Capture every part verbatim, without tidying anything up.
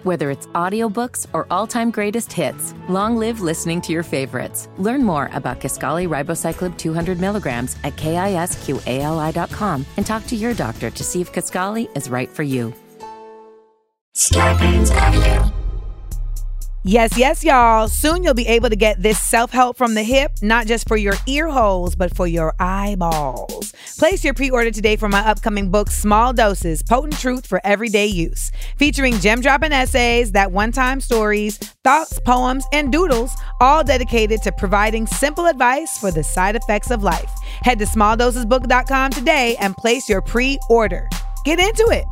Whether it's audiobooks or all-time greatest hits, long live listening to your favorites. Learn more about Kisqali Ribociclib two hundred milligrams at kisqali dot com and talk to your doctor to see if Kisqali is right for you. Scarpins Avenue. Yes, yes, y'all. Soon you'll be able to get this self-help from the hip, not just for your ear holes, but for your eyeballs. Place your pre-order today for my upcoming book, Small Doses, Potent Truth for Everyday Use, featuring gem-dropping essays, that one-time stories, thoughts, poems, and doodles, all dedicated to providing simple advice for the side effects of life. Head to small doses book dot com today and place your pre-order. Get into it.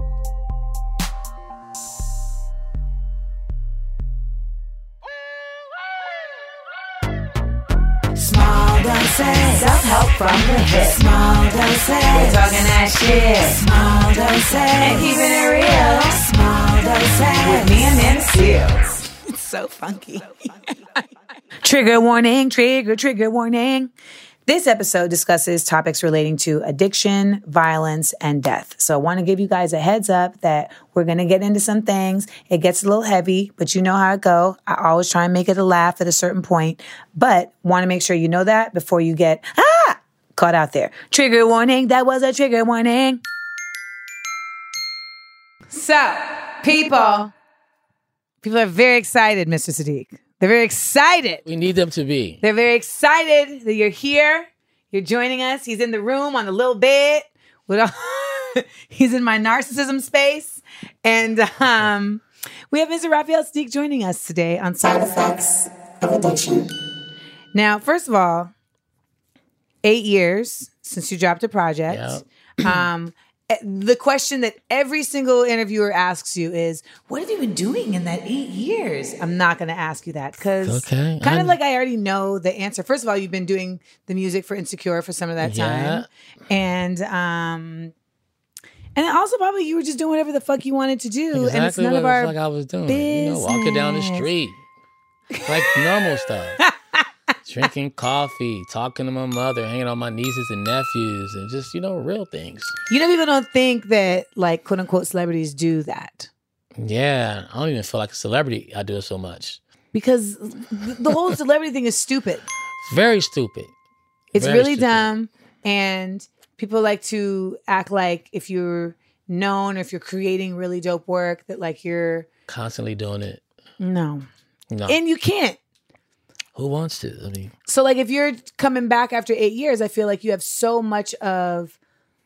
Small doses, self-help from the hip. Small doses, we're talking that shit. Small doses, and keeping it real. Small doses, with me and Nana Seals. It's so funky. Trigger warning, trigger, trigger warning. This episode discusses topics relating to addiction, violence, and death. So I want to give you guys a heads up that we're going to get into some things. It gets a little heavy, but you know how it go. I always try and make it a laugh at a certain point, but want to make sure you know that before you get, ah, caught out there. Trigger warning. That was a trigger warning. So, people, people are very excited, Mister Sadiq. They're very excited. We need them to be. They're very excited that you're here. You're joining us. He's in the room on the little bed. With all He's in my narcissism space. And um, we have Mister Raphael Sadiq joining us today on Side Effects of Addiction. Now, first of all, eight years since you dropped a project. Yep. um, the question that every single interviewer asks you is, what have you been doing in that eight years? I'm not going to ask you that because okay, kind I'm... of like I already know the answer. First of all, you've been doing the music for Insecure for some of that time. Yeah. And um, and also probably you were just doing whatever the fuck you wanted to do. Exactly and it's none what of our the fuck I was doing. business. You know, walking down the street. Like normal stuff. Drinking coffee, talking to my mother, hanging out with my nieces and nephews, and just, you know, real things. You know, people don't think that, like, quote unquote, celebrities do that. Yeah, I don't even feel like a celebrity. I do it so much. Because the whole celebrity thing is stupid. It's very stupid. It's very really stupid. dumb. And people like to act like if you're known or if you're creating really dope work, that, like, you're constantly doing it. No. No. And you can't. Who wants to? I mean, so like if you're coming back after eight years, I feel like you have so much of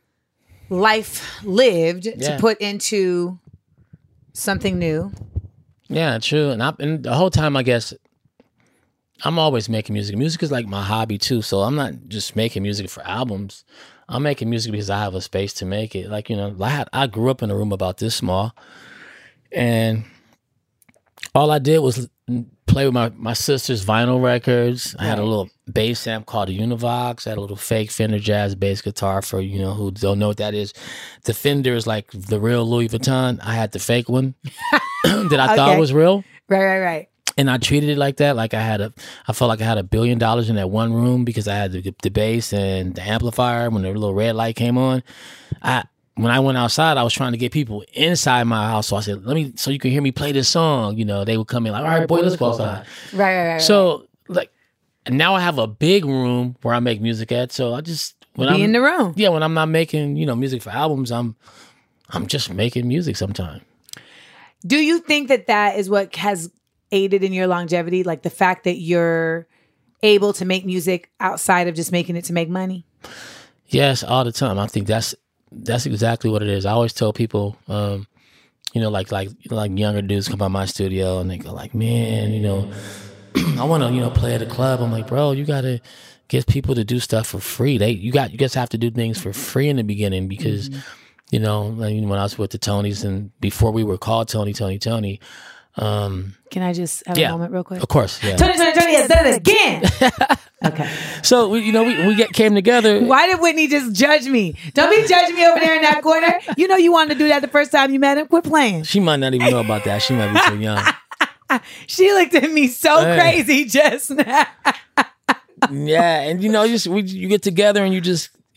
life lived yeah. to put into something new. Yeah, true. And, I, and the whole time, I guess, I'm always making music. Music is like my hobby too. So I'm not just making music for albums. I'm making music because I have a space to make it. Like, you know, I, had, I grew up in a room about this small, and all I did was play with my, my sister's vinyl records. I had a little bass amp called a Univox. I had a little fake Fender jazz bass guitar for, you know, who don't know what that is. The Fender is like the real Louis Vuitton. I had the fake one that I okay. thought was real. Right, right, right. And I treated it like that. Like I had a, I felt like I had a billion dollars in that one room because I had the, the bass and the amplifier. When the little red light came on, I, when I went outside, I was trying to get people inside my house. So I said, let me, so you can hear me play this song. You know, they would come in like, all right, boy, let's go outside. Right, right, right. So like, now I have a big room where I make music at. So I just, when Be I'm in the room. Yeah. When I'm not making, you know, music for albums, I'm, I'm just making music sometimes. Do you think that that is what has aided in your longevity? Like the fact that you're able to make music outside of just making it to make money? Yes, all the time. I think that's, That's exactly what it is. I always tell people, um, you know, like like like younger dudes come by my studio and they go like, man, you know, I want to, you know, play at a club. I'm like, bro, you got to get people to do stuff for free. They you got you just have to do things for free in the beginning because, mm-hmm. you know, like when I was with the Tonys and before we were called Tony, Tony, Tony. Um, Can I just have yeah, a moment real quick? Of course. Yeah. Tony, Tony, Tony has done it again. Okay. So, we, you know, we, we get, came together. Why did Whitney just judge me? Don't be judging me over there in that corner. You know you wanted to do that the first time you met him. Quit playing. She might not even know about that. She might be too young. She looked at me so hey. crazy just now. Yeah. And, you know, just we, you get together and you just,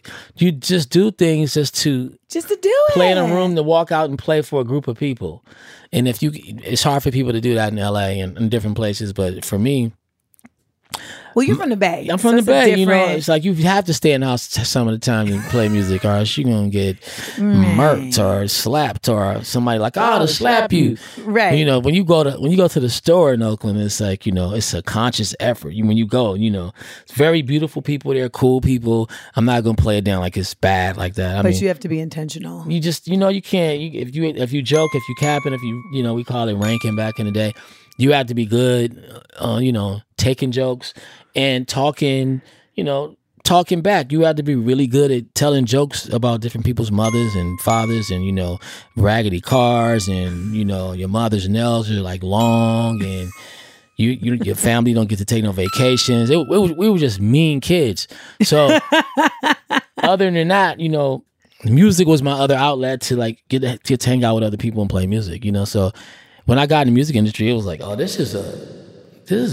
you just do things just to just to do it. Play in a room to walk out and play for a group of people. And if you, it's hard for people to do that in L A and in different places. But for me, well, you're from the Bay. I'm from so the Bay. different... You know, it's like you have to stay in the house some of the time and play music, or else you're gonna get right. murked or slapped, or somebody like, oh, to slap you. Right. You know, when you go to when you go to the store in Oakland, it's like, you know, it's a conscious effort. You when you go, you know, it's very beautiful people there, cool people. I'm not gonna play it down like it's bad like that. I but mean, you have to be intentional. You just, you know, you can't. You, if you if you joke, if you capping, if you, you know, we call it ranking back in the day. You have to be good, uh, you know, taking jokes and talking, you know, talking back. You have to be really good at telling jokes about different people's mothers and fathers, and, you know, raggedy cars, and, you know, your mother's nails are like long, and you, you your family don't get to take no vacations. It, it was, we were just mean kids. So other than that, you know, music was my other outlet to like get to, get to hang out with other people and play music, you know. So when I got in the music industry, it was like, oh, this is a this is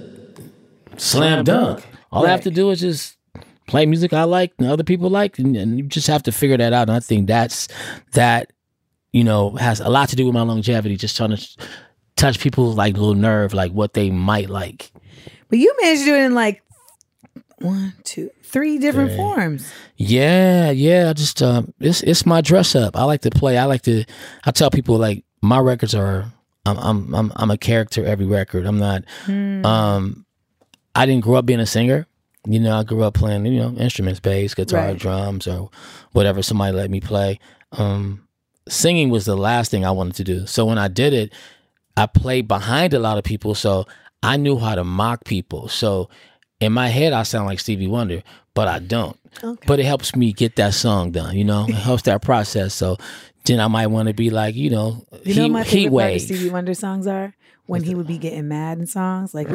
a slam dunk. All right. I have to do is just play music I like and other people like, and, and you just have to figure that out. And I think that's that, you know, has a lot to do with my longevity. Just trying to touch people's like little nerve, like what they might like. But you managed to do it in like one, two, three different yeah. forms. Yeah, yeah. I just um, it's it's my dress up. I like to play. I like to. I tell people like my records are. I'm I'm I'm I'm a character every record. I'm not. Mm. Um, I didn't grow up being a singer. You know, I grew up playing, you know, instruments, bass, guitar, right. drums, or whatever somebody let me play. Um, singing was the last thing I wanted to do. So when I did it, I played behind a lot of people, so I knew how to mock people. So in my head, I sound like Stevie Wonder, but I don't. Okay. But it helps me get that song done, you know? It helps that process. So then I might want to be like, you know, you heat, know what my favorite part of wave. Stevie Wonder songs are? When he would be getting mad in songs. Like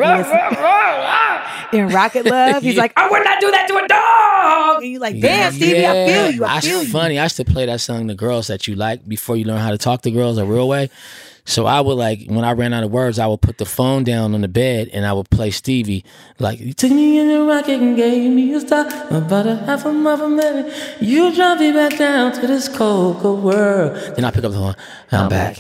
was, in Rocket Love, he's yeah. like, I would not do that to a dog. And you're like, damn, Stevie, yeah. I feel you. I feel That's you. funny. I used to play that song to girls that you like before you learn how to talk to girls a real way. So I would like, when I ran out of words, I would put the phone down on the bed and I would play Stevie. Like, you took me in the rocket and gave me a star. About a half a mile from there. You dropped me back down to this cold, cold world. Then I pick up the phone. I'm, I'm back.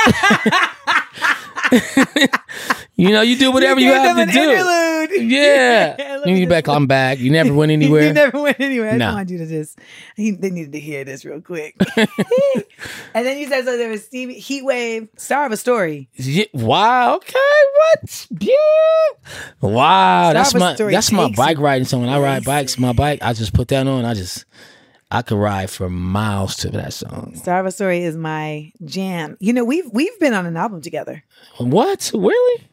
You know, you do whatever you, you have to do. Interlude. Yeah. yeah you back, I'm back. You never went anywhere. You never went anywhere. I no. wanted you to just, he, they needed to hear this real quick. And then you said, so there was Stevie, Heat Wave, Star of a Story. Yeah, wow. Okay. What? Yeah. Wow. Star that's my that's my bike riding song. When I ride bikes, my bike, I just put that on. I just, I could ride for miles to that song. Star of a Story is my jam. You know, we've we've been on an album together. What? Really?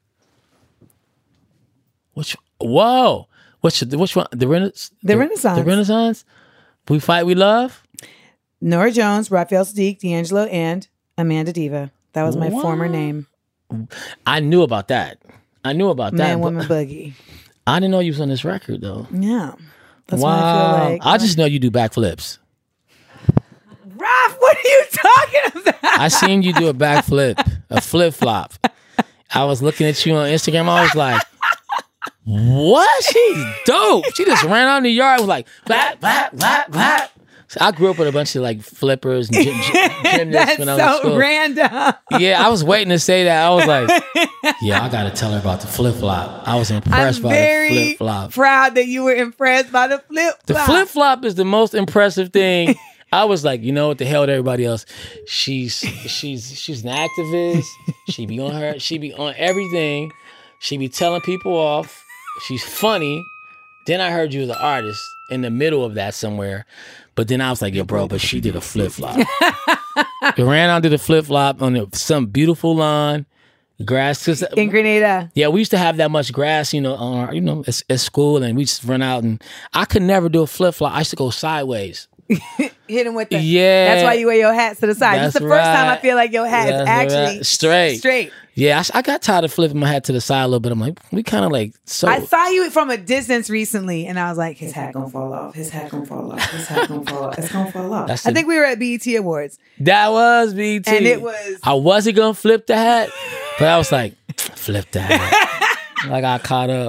Which? Whoa! Which? Which one? The Renaissance. The, the Renaissance. The Renaissance. We Fight, We Love. Norah Jones, Raphael Sadiq, D'Angelo, and Amanda Diva. That was my what? former name. I knew about that. I knew about that. Man, Woman, Boogie. I didn't know you was on this record though. Yeah. That's wow. what I feel like. I just know you do backflips. Raph, what are you talking about? I seen you do a backflip, a flip flop. I was looking at you on Instagram. I was like, what? She's dope. She just ran out in the yard and was like, blah, blah, blah, blah. So I grew up with a bunch of like flippers and gym, gym, gymnasts when I was so in school. Random. Yeah, I was waiting to say that. I was like, yeah, I got to tell her about the flip flop. I was impressed I'm by very the flip flop. Proud that you were impressed by the flip flop. The flip flop is the most impressive thing. I was like, you know what the hell with everybody else? She's she's she's an activist. She be on her. She be on everything. She be telling people off. She's funny. Then I heard you was an artist in the middle of that somewhere. But then I was like, yo, bro, but she did a flip flop. You ran onto the flip flop on the, some beautiful lawn, grass. In Grenada. Yeah, we used to have that much grass, you know, on our, you know, at, at school, and we just run out, and I could never do a flip flop. I used to go sideways. Hit him with the. Yeah. That's why you wear your hats to the side. That's the first right. time I feel like your hat That's is actually right. straight. Straight. Yeah, I, I got tired of flipping my hat to the side a little bit. I'm like, we kind of like so. I saw you from a distance recently, and I was like, his hat gonna fall off. His hat gonna fall off. His hat gonna fall off. It's gonna fall off. That's I the, think we were at B E T Awards. That was B E T, and it was. I wasn't gonna flip the hat, but I was like, flip the hat. I got caught up.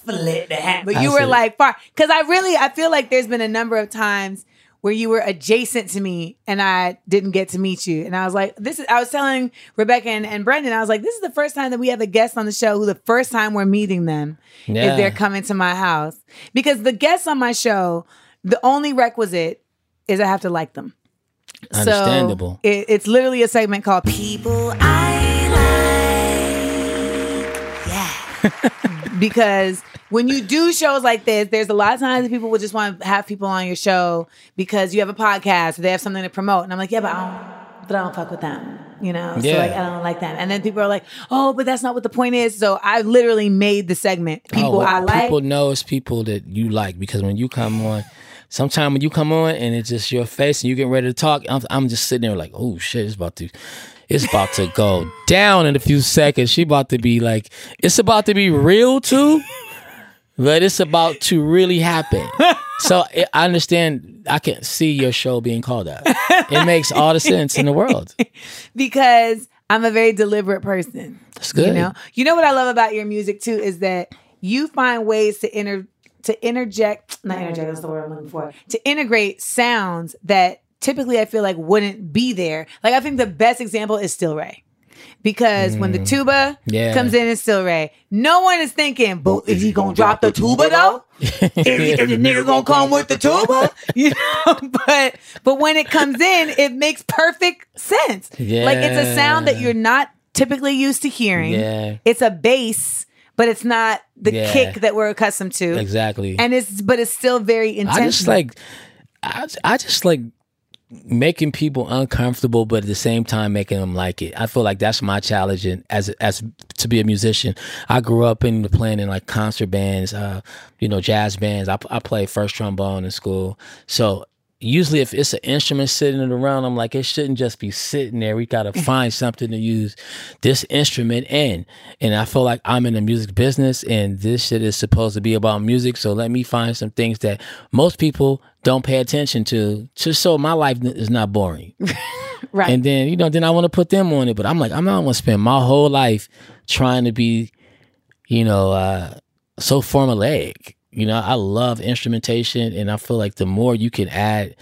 Split the hat. But I you were see. like far. Because I really, I feel like there's been a number of times where you were adjacent to me and I didn't get to meet you. And I was like, this is, I was telling Rebecca and, and Brendan, I was like, this is the first time that we have a guest on the show who the first time we're meeting them Yeah. is they're coming to my house. Because the guests on my show, the only requisite is I have to like them. Understandable. So it, it's literally a segment called People I like. Yeah. because when you do shows like this, there's a lot of times that people would just want to have people on your show because you have a podcast or they have something to promote. And I'm like, yeah, but I don't, but I don't fuck with them, you know? So Yeah. like, I don't like them. And then people are like, oh, but that's not what the point is. So I literally made the segment. People Oh, well, I like. People know it's people that you like because when you come on, sometime when you come on and it's just your face and you get ready to talk, I'm, I'm just sitting there like, oh shit, it's about to, it's about to go down in a few seconds. She about to be like, it's about to be real too, but it's about to really happen. So it, I understand. I can see your show being called out. It makes all the sense in the world. Because I'm a very deliberate person. That's good. You know, you know what I love about your music too is that you find ways to inter to interject, not interject, that's the word I'm looking for, to integrate sounds that typically I feel like wouldn't be there. Like I think the best example is Still Ray. Because when the tuba Yeah. comes in, it's Still Ray. No one is thinking, but is he gonna drop the tuba though? is, he, is the nigga gonna come with the tuba? You know, but but when it comes in, it makes perfect sense. Like it's a sound that you're not typically used to hearing. Yeah. It's a bass, but it's not the Yeah. kick that we're accustomed to. Exactly. And it's but it's still very intentional. I just like, I, I just like making people uncomfortable, but at the same time making them like it. I feel like that's my challenge. And as as to be a musician, I grew up in playing in like concert bands, uh, you know, jazz bands. I I played first trombone in school, so. Usually if it's an instrument sitting around, I'm like, it shouldn't just be sitting there. We got to find something to use this instrument in. And I feel like I'm in the music business and this shit is supposed to be about music. So let me find some things that most people don't pay attention to, just so my life is not boring. right. And then, you know, then I want to put them on it. But I'm like, I'm not going to spend my whole life trying to be, you know, uh, so formulaic. You know, I love instrumentation, and I feel like the more you can add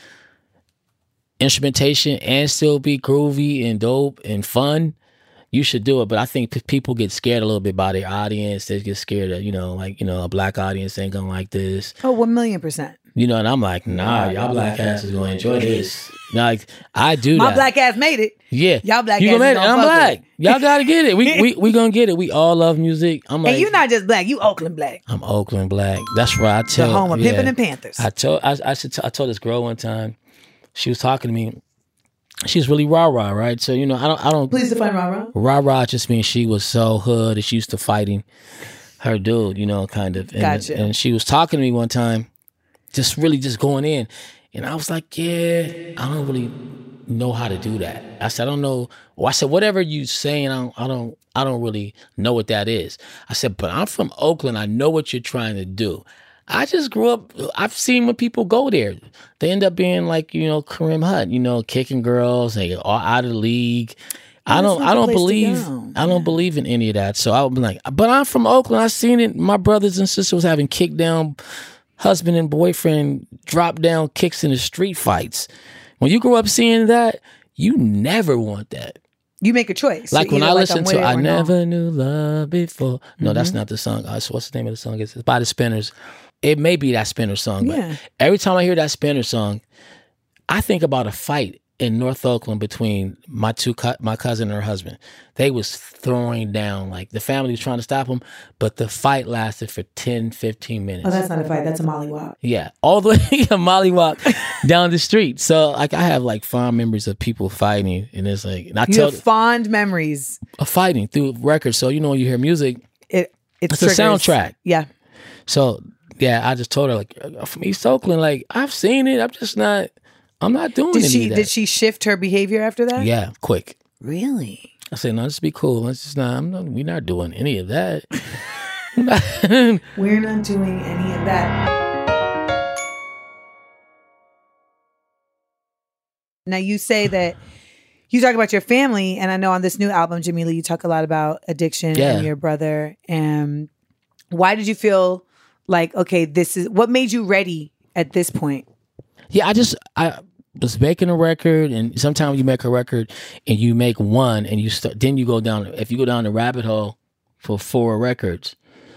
instrumentation and still be groovy and dope and fun, you should do it. But I think p- people get scared a little bit by their audience. They get scared of, you know, like, you know, a black audience ain't gonna like this. oh, one million percent. You know, and I'm like, nah, y'all black asses gonna enjoy this. Like, I do My that. black ass made it. Yeah. Y'all black you asses gonna make it. don't I'm fuck black. with Y'all gotta get it. We we we gonna get it. We all love music. I'm like, And you not just black, you Oakland black. I'm Oakland black. That's right. I The tell home of yeah. Pimpin' and Panthers. I told I I, should t- I told this girl one time. She was talking to me. She was really rah rah, right? So you know, I don't I don't Please define rah rah. rah rah just means she was so hood and she used to fighting her dude, you know, kind of. And, Gotcha. and she was talking to me one time, just really just going in, and I was like, yeah, I don't really know how to do that. I said, I don't know. Well, I said, whatever you saying, I don't, I don't, I don't really know what that is. I said, but I'm from Oakland. I know what you're trying to do. I just grew up. I've seen when people go there, they end up being like, you know, Kareem Hunt, you know, kicking girls, they get all out of the league. I don't, not I the don't place to believe, go. I don't believe in any of that. So I would be like, but I'm from Oakland. I seen it. My brothers and sisters was having kick down, husband and boyfriend drop down kicks in the street fights. When you grow up seeing that, you never want that. You make a choice. Like So when either I like listen I'm to with it I or no. Never Knew Love Before. No, that's not the song. Uh, so what's the name of the song? It's, it's by the Spinners. It may be that Spinner song, but Yeah. every time I hear that Spinner song, I think about a fight in North Oakland between my two co- my cousin and her husband. They was throwing down, like the family was trying to stop them, but the fight lasted for ten, fifteen minutes. Oh, that's not a fight. That's a mollywop. Yeah, all the way a mollywop down the street. So like I have like fond memories of people fighting, and it's like, and I You tell have fond memories. of fighting through records. So you know when you hear music, It it's, it's a triggers. soundtrack. Yeah. So yeah, I just told her like I'm from East Oakland, like I've seen it. I'm just not. I'm not doing Did any she of that. did she shift her behavior after that? Yeah, quick. Really? I said, no, just be cool. Let's just not. I'm not. We're not doing any of that. We're not doing any of that. Now you say that you talk about your family, and I know on this new album, Jamila, you talk a lot about addiction Yeah. and your brother. And why did you feel like, okay, this is what made you ready at this point? Yeah, I just I was making a record, and sometimes you make a record and you make one, and you start then you go down. If you go down the rabbit hole for four records,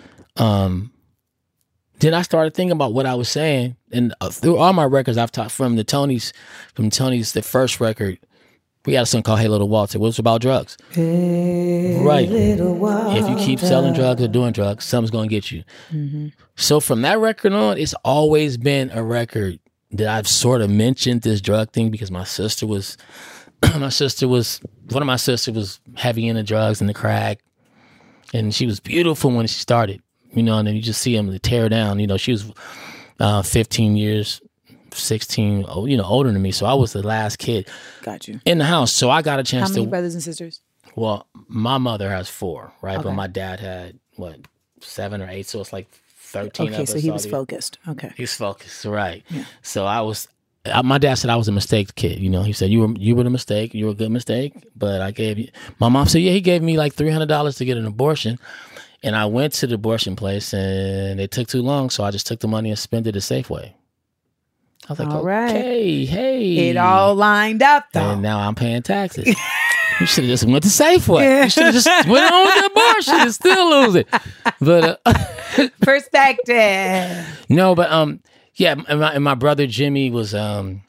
um, then I started thinking about what I was saying, and uh, through all my records I've taught from the Tonys, from Tonys the first record. We had a song called Hey Little Walter, which was about drugs. Hey, right. Little Walter. If you keep selling drugs or doing drugs, something's going to get you. Mm-hmm. So from that record on, it's always been a record that I've sort of mentioned this drug thing because my sister was, my sister was, one of my sisters was heavy into drugs and the crack. And she was beautiful when she started, you know, and then you just see them tear down. You know, she was uh, fifteen years sixteen, you know, older than me. So I was the last kid. Got you. In the house. So I got a chance to... How many to, brothers and sisters? Well, my mother has four, right? Okay. But my dad had, what, seven or eight. So it's like thirteen okay, of us. so he was focused. Okay. He's focused, right. Yeah. So I was, I, my dad said I was a mistake kid. You know, he said, you were you were the mistake. You were a good mistake. But I gave you, my mom said, yeah, he gave me like three hundred dollars to get an abortion. And I went to the abortion place and it took too long. So I just took the money and spent it at Safeway. I was like, all okay, right. hey. It all lined up, though. And now I'm paying taxes. You should have just went to Safeway. You should have just went on with the abortion and still lose it. But uh, perspective. No, but um, yeah, and my, and my brother Jimmy was um,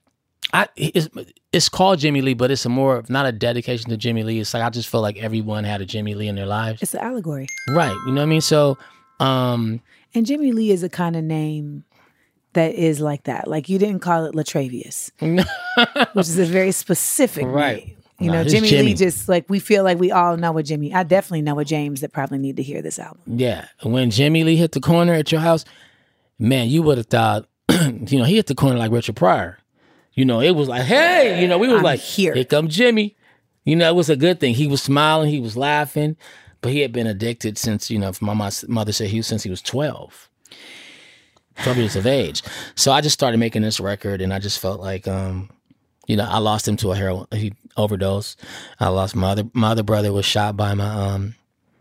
I it's, it's called Jimmy Lee, but it's a more not a dedication to Jimmy Lee. It's like I just feel like everyone had a Jimmy Lee in their lives. It's an allegory, right? You know what I mean? So, um, and Jimmy Lee is a kind of name that is like that. Like you didn't call it Latravius, which is a very specific right. name. You nah, know, Jimmy, Jimmy Lee just like we feel like we all know a Jimmy. I definitely know a James that probably need to hear this album. Yeah. When Jimmy Lee hit the corner at your house, man, you would have thought, you know, he hit the corner like Richard Pryor. You know, it was like, hey, you know, we was I'm like, here. Here come Jimmy. You know, it was a good thing. He was smiling, he was laughing, but he had been addicted since, you know, my mother said he was since he was twelve. twelve years of age. So I just started making this record and I just felt like, um, you know, I lost him to a heroin he overdose. I lost my other my other brother was shot by my um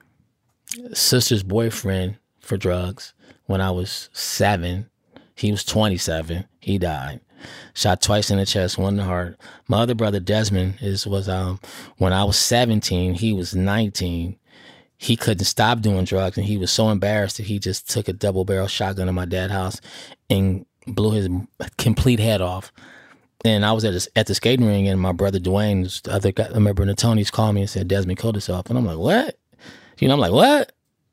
sister's boyfriend for drugs when I was seven. He was twenty-seven. He died. Shot twice in the chest, one in the heart. My other brother Desmond is was um when I was seventeen, he was nineteen. He couldn't stop doing drugs and he was so embarrassed that he just took a double barrel shotgun in my dad's house and blew his complete head off. And I was at the, at the skating ring, and my brother Dwayne, the other guy, I remember the Tonys called me and said Desmond killed himself, and I'm like, what? You know, I'm like, what?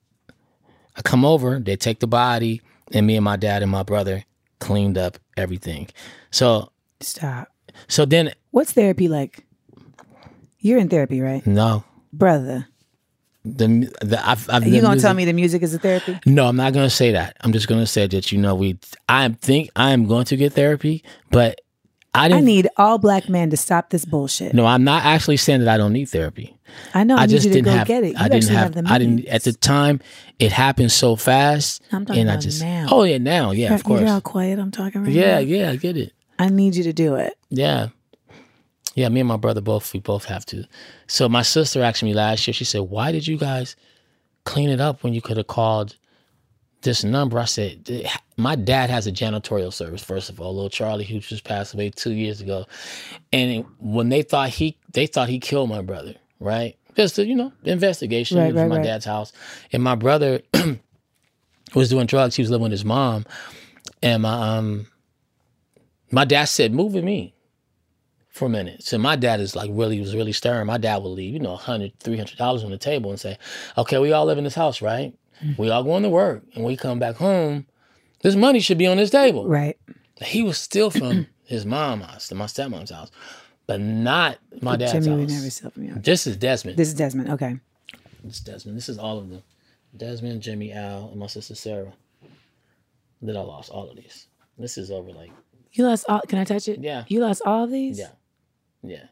I come over, they take the body, and me and my dad and my brother cleaned up everything. So stop. So then, what's therapy like? You're in therapy, right? No, brother. The, the I've, I've Are you gonna music, tell me the music is a therapy? No, I'm not gonna say that. I'm just gonna say that you know we. I think I am going to get therapy, but. I, didn't, I need all black men to stop this bullshit. No, I'm not actually saying that I don't need therapy. I know. I, I need just you to didn't go have. get it. You I didn't have. have the I didn't at the time. It happened so fast. I'm talking and about I just, now. Oh yeah, now, yeah, you're, of course. You're how quiet I'm talking right yeah, now. Yeah, yeah, I get it. I need you to do it. Yeah, yeah. Me and my brother both. We both have to. So my sister asked me last year. She said, "Why did you guys clean it up when you could have called this number?" I said, my dad has a janitorial service, first of all, little Charlie, who just passed away two years ago. And when they thought he, they thought he killed my brother, right? Just, you know, investigation right, from right, my right. dad's house. And my brother was doing drugs. He was living with his mom. And my, um, my dad said, move with me for a minute. So my dad is like really, was really stern. My dad would leave, you know, one hundred dollars, three hundred dollars on the table and say, okay, we all live in this house, right? We all going to work, and we come back home. This money should be on this table. Right. He was still from his mom's house, my stepmom's house, but not my dad's Jimmy house. would never steal from you. This is Desmond. This is Desmond. Okay. This is Desmond. This is all of them. Desmond, Jimmy, Al, and my sister Sarah. Then I lost all of these. This is over like. You lost all. Can I touch it? Yeah. You lost all of these? Yeah. Yeah.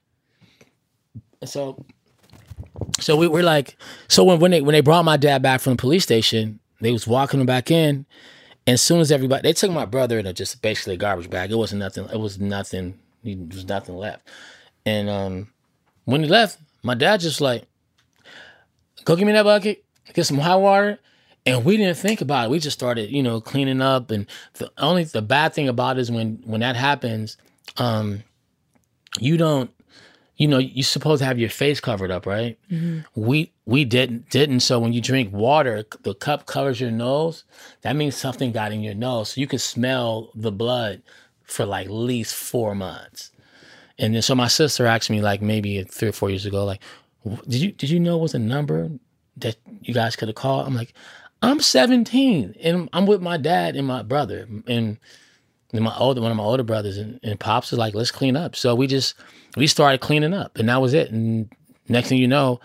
So. So we were like, so when, when they when they brought my dad back from the police station, they was walking him back in, and as soon as everybody, they took my brother in a just basically a garbage bag. It wasn't nothing. It was nothing. There was nothing left. And um, when he left, my dad just like, go give me that bucket, get some hot water, And we didn't think about it. We just started, you know, cleaning up. And the only the bad thing about it is when when that happens, um, you don't, you know, you're supposed to have your face covered up, right? Mm-hmm. We we didn't didn't. So when you drink water, the cup covers your nose. That means something got in your nose. So you could smell the blood for like at least four months. And then so my sister asked me like maybe three or four years ago, like, did you did you know it was a number that you guys could have called? I'm like, I'm seventeen and I'm with my dad and my brother and, and my older one of my older brothers and, and Pops was like, let's clean up. So we just we started cleaning up and that was it. And next thing you know,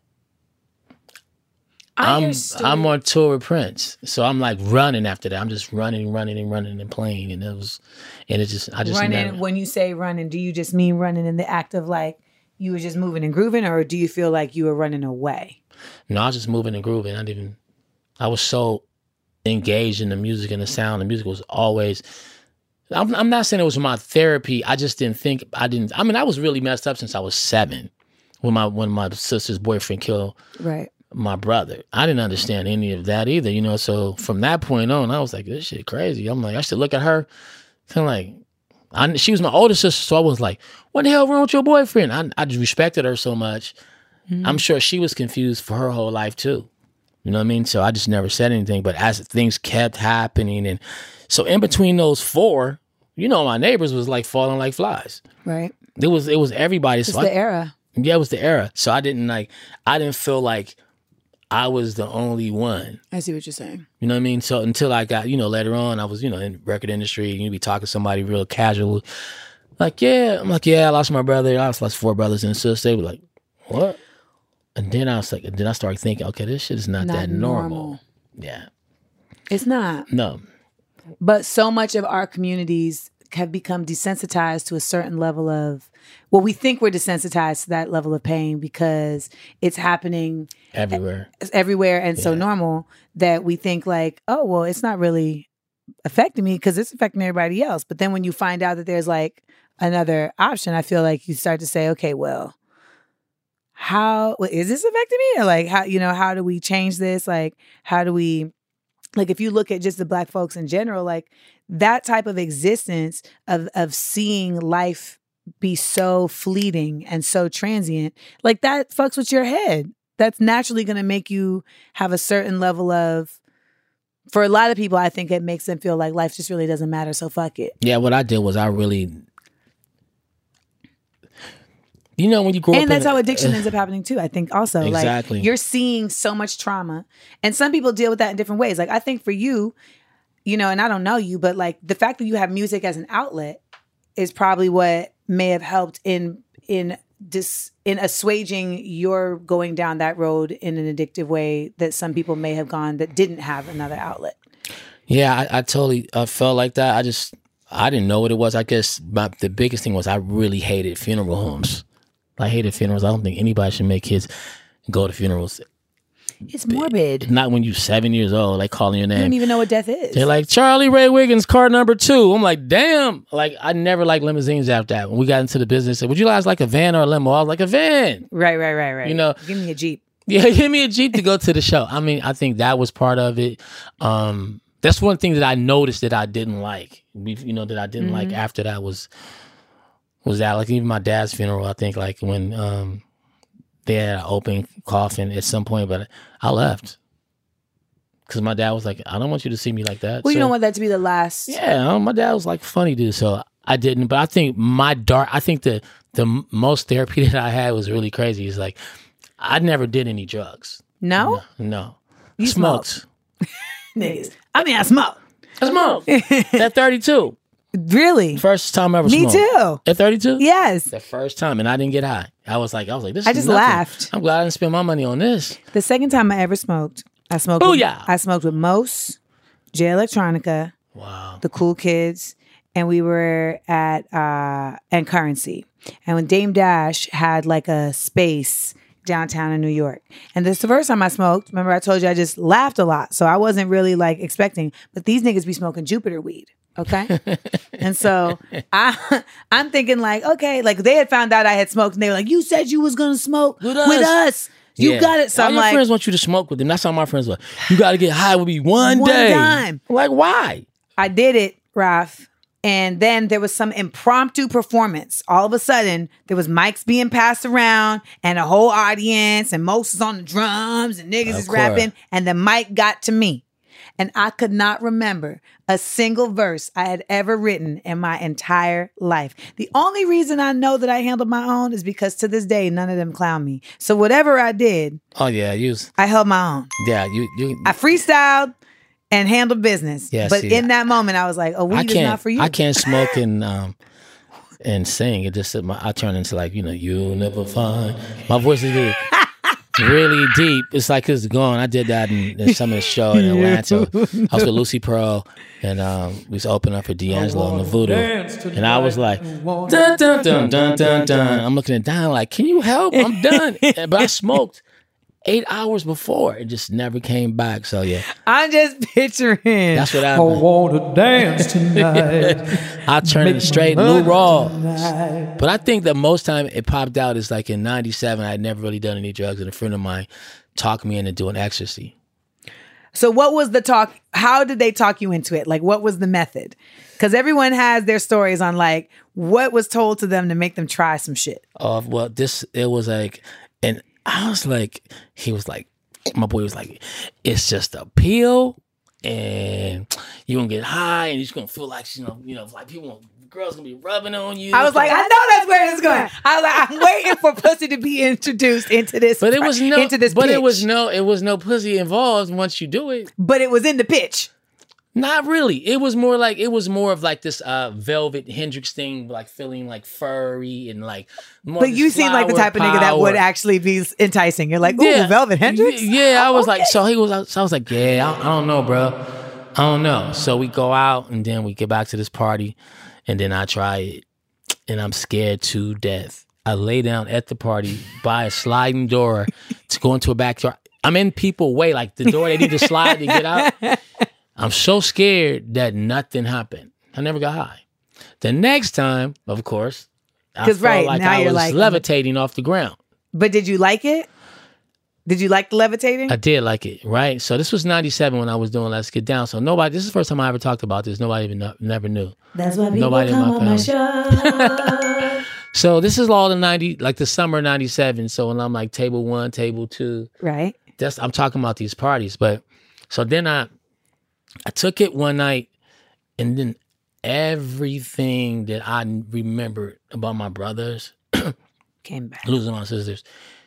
I I'm understood. I'm on tour with Prince. So I'm like running after that. I'm just running, running and running and playing. And it was and it just I just running. never, When you say running, do you just mean running in the act of like you were just moving and grooving, or do you feel like you were running away? No, I was just moving and grooving. I didn't even I was so engaged in the music and the sound. The music was always, I'm, I'm not saying it was my therapy. I just didn't think, I didn't, I mean, I was really messed up since I was seven when my, when my sister's boyfriend killed Right. my brother. I didn't understand any of that either, you know? So from that point on, I was like, this shit crazy. I'm like, I should look at her, kind of like, I, she was my older sister, so I was like, what the hell wrong with your boyfriend? I, I just respected her so much. Mm-hmm. I'm sure she was confused for her whole life too. You know what I mean? So I just never said anything. But as things kept happening, and so in between those four, you know, my neighbors was like falling like flies. Right. It was it was everybody. It's so the I, era. Yeah, it was the era. So I didn't like I didn't feel like I was the only one. I see what you're saying. You know what I mean? So until I got, you know, later on, I was, you know, in the record industry, and you'd be talking to somebody real casual. Like, yeah, I'm like, yeah, I lost my brother. I lost four brothers and sisters. They were like, what? And then I was like, and then I started thinking, okay, this shit is not, Not that normal. normal. Yeah. It's not. No. But so much of our communities have become desensitized to a certain level of, well, we think we're desensitized to that level of pain because it's happening Everywhere. It's everywhere and so Yeah. normal that we think like, oh, well, it's not really affecting me because it's affecting everybody else. But then when you find out that there's like another option, I feel like you start to say, okay, well, how well, is this affecting me? Or like, how, you know, how do we change this? Like, how do we, like, if you look at just the Black folks in general, like that type of existence of of seeing life be so fleeting and so transient, like that fucks with your head. That's naturally going to make you have a certain level of, for a lot of people, I think it makes them feel like life just really doesn't matter. So fuck it. Yeah, what I did was I really, you know, when you grow up, And that's in, how addiction ends up happening too. I think also, Exactly. like you're seeing so much trauma, and some people deal with that in different ways. Like I think for you, you know, and I don't know you, but like the fact that you have music as an outlet is probably what may have helped in in dis in assuaging your going down that road in an addictive way that some people may have gone that didn't have another outlet. Yeah, I, I totally uh, felt like that. I just, I didn't know what it was. I guess my, the biggest thing was I really hated funeral homes. I hated funerals. I don't think anybody should make kids go to funerals. It's morbid. Not when you're seven years old, like calling your You don't name. even know what death is. They're like, Charlie Ray Wiggins, car number two. I'm like, damn. Like, I never liked limousines after that. When we got into the business, said, would you guys like a van or a limo? I was like, a van. Right, right, right, right. You know, give me a Jeep. Yeah, give me a Jeep to go to the show. I mean, I think that was part of it. Um, that's one thing that I noticed that I didn't like. We- You know, that I didn't Mm-hmm. like after that was was that like even my dad's funeral. I think like when um, they had an open coffin at some point, but I left because my dad was like, I don't want you to see me like that. Well, you So- don't want that to be the last. Yeah, um, my dad was like funny dude, so I didn't. But I think my dark. I think the the m- most therapy that I had was really crazy. Is like I never did any drugs. No? No, no. You smoked. Niggas. I mean, I smoke. I smoked at thirty-two. Really? First time I ever Me smoked. too. At thirty-two. Yes. The first time, and I didn't get high. I was like, I was like, this. I is just nothing. laughed. I'm glad I didn't spend my money on this. The second time I ever smoked, I smoked. With, Booyah! I smoked with Mos, J Electronica, Wow. the Cool Kids, and we were at uh and Currency. And when Dame Dash had like a space downtown in New York. And this is the first time I smoked. Remember I told you I just laughed a lot. So I wasn't really like expecting, but these niggas be smoking Jupiter weed. Okay. And so I I'm thinking like, okay, like they had found out I had smoked and they were like, you said you was gonna smoke with, us. us. You Yeah. got it. So all I'm your like, friends want you to smoke with them. That's how my friends were. You got to get high with me one, One day. time. Like, why? I did it, Raf. And then there was some impromptu performance. All of a sudden, there was mics being passed around and a whole audience, and Moses on the drums and niggas Of is course. rapping, and the mic got to me. And I could not remember a single verse I had ever written in my entire life. The only reason I know that I handled my own is because to this day, none of them clown me. So whatever I did, Oh, yeah. You was, I held my own. yeah, you, you, I freestyled and handled business. Yeah, but see, in that moment, I was like, oh, I weed is can't, not for you. I can't smoke and, um, and sing. It just, my, I turn into like, you know, you'll never find. My voice is really, really deep. It's like it's going. I did that in, in some of the show in Atlanta. I was with Lucy Pearl, and um, we was opening up for D'Angelo and the Voodoo. And I was like, dun, dun, dun, dun, dun, dun. I'm looking at Don like, can you help? I'm done. But I smoked eight hours before. It just never came back. So, yeah. I'm just picturing. That's what I happened. want to dance tonight. I turned it straight Lou Rawls. But I think the most time it popped out is like in ninety-seven. I had never really done any drugs, and a friend of mine talked me into doing ecstasy. So what was the talk? How did they talk you into it? Like, what was the method? Because everyone has their stories on like what was told to them to make them try some shit. Uh, well, this, it was like, and I was like, he was like, my boy was like, it's just a pill, and you're gonna get high, and you're just gonna feel like, you know, you know, like people, girls gonna be rubbing on you. I was like, I know that's where it's going. I was like, I'm waiting for pussy to be introduced into this. but it was no, into this but pitch. it was no, it was no pussy involved once you do it. But it was in the pitch. Not really. It was more like, it was more of like this uh, Velvet Hendrix thing, like feeling like furry and like more But this you seem like the flower type of nigga that would power. actually be enticing. You're like, ooh, Velvet Hendrix? Yeah, I was like, Okay. so he was, so I was like, yeah, I, I don't know, bro. I don't know. So we go out and then we get back to this party and then I try it and I'm scared to death. I lay down at the party by a sliding door to go into a backyard. I'm in people way, like the door they need to slide to get out. I'm so scared that nothing happened. I never got high. The next time, of course, I 'Cause, felt right, like now I you're was like, levitating off the ground. But did you like it? Did you like the levitating? I did like it, right? So this was ninety-seven when I was doing Let's Get Down. So nobody, this is the first time I ever talked about this. Nobody even know, never knew. That's why people Nobody in come my on my family. show. So this is all the ninety, like the summer of ninety-seven. So when I'm like table one, table two, Right. that's, I'm talking about these parties. But so then I, I took it one night and then everything that I remembered about my brothers, Came back. losing my sisters,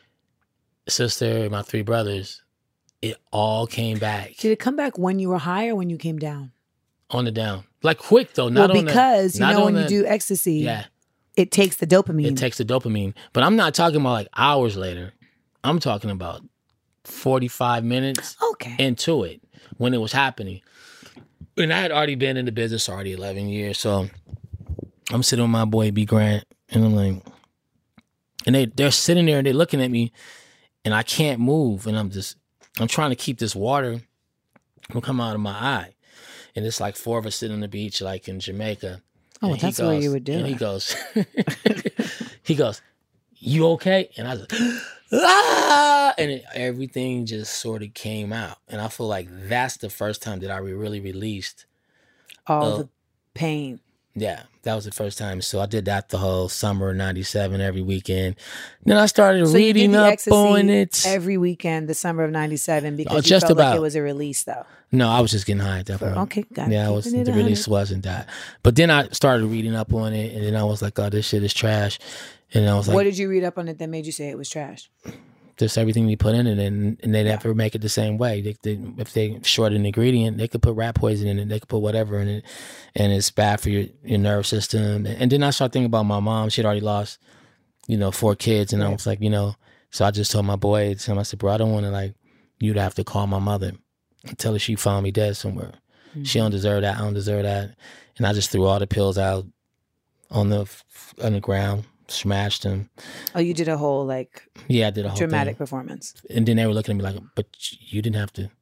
sister, my three brothers, it all came back Did it come back when you were high or when you came down? on the down. Like quick though, not well, on the- because you not know on when you the- do ecstasy, Yeah, it takes the dopamine. it takes the dopamine. But I'm not talking about like hours later. I'm talking about forty-five minutes okay. into it when it was happening. And I had already been in the business already eleven years. So I'm sitting with my boy B Grant and I'm like, and they, they're sitting there and they're looking at me and I can't move. And I'm just, I'm trying to keep this water from coming out of my eye. And it's like four of us sitting on the beach, like in Jamaica. Oh, And he that's where you would do And he it. goes, he goes, you okay? And I was like, ah! And it, everything just sort of came out. And I feel like that's the first time that I re- really released. All uh, the pain. Yeah, that was the first time. So I did that the whole summer of ninety-seven every weekend. Then I started So you did reading the up ecstasy on it. every weekend, the summer of ninety-seven, because Oh, you just felt like about. it was a release, though. No, I was just getting high at that point. Okay, got it. Yeah, I was, Keeping it the one release hundred. wasn't that. But then I started reading up on it, and then I was like, oh, this shit is trash. And I was like, What did you read up on it that made you say it was trash? just everything you put in it, and, and they never make it the same way. They, they, if they short an ingredient, they could put rat poison in it, they could put whatever in it, and it's bad for your, your nerve system. And then I started thinking about my mom. She had already lost, you know, four kids, and I was like, you know, so I just told my boy, I said, bro, I don't want to, like, you to have to call my mother and tell her she found me dead somewhere. Mm-hmm. She don't deserve that. I don't deserve that. And I just threw all the pills out on the on the ground, smashed them. Oh, you did a whole, like, Yeah, I did a whole dramatic thing. performance. And then they were looking at me like, but you didn't have to.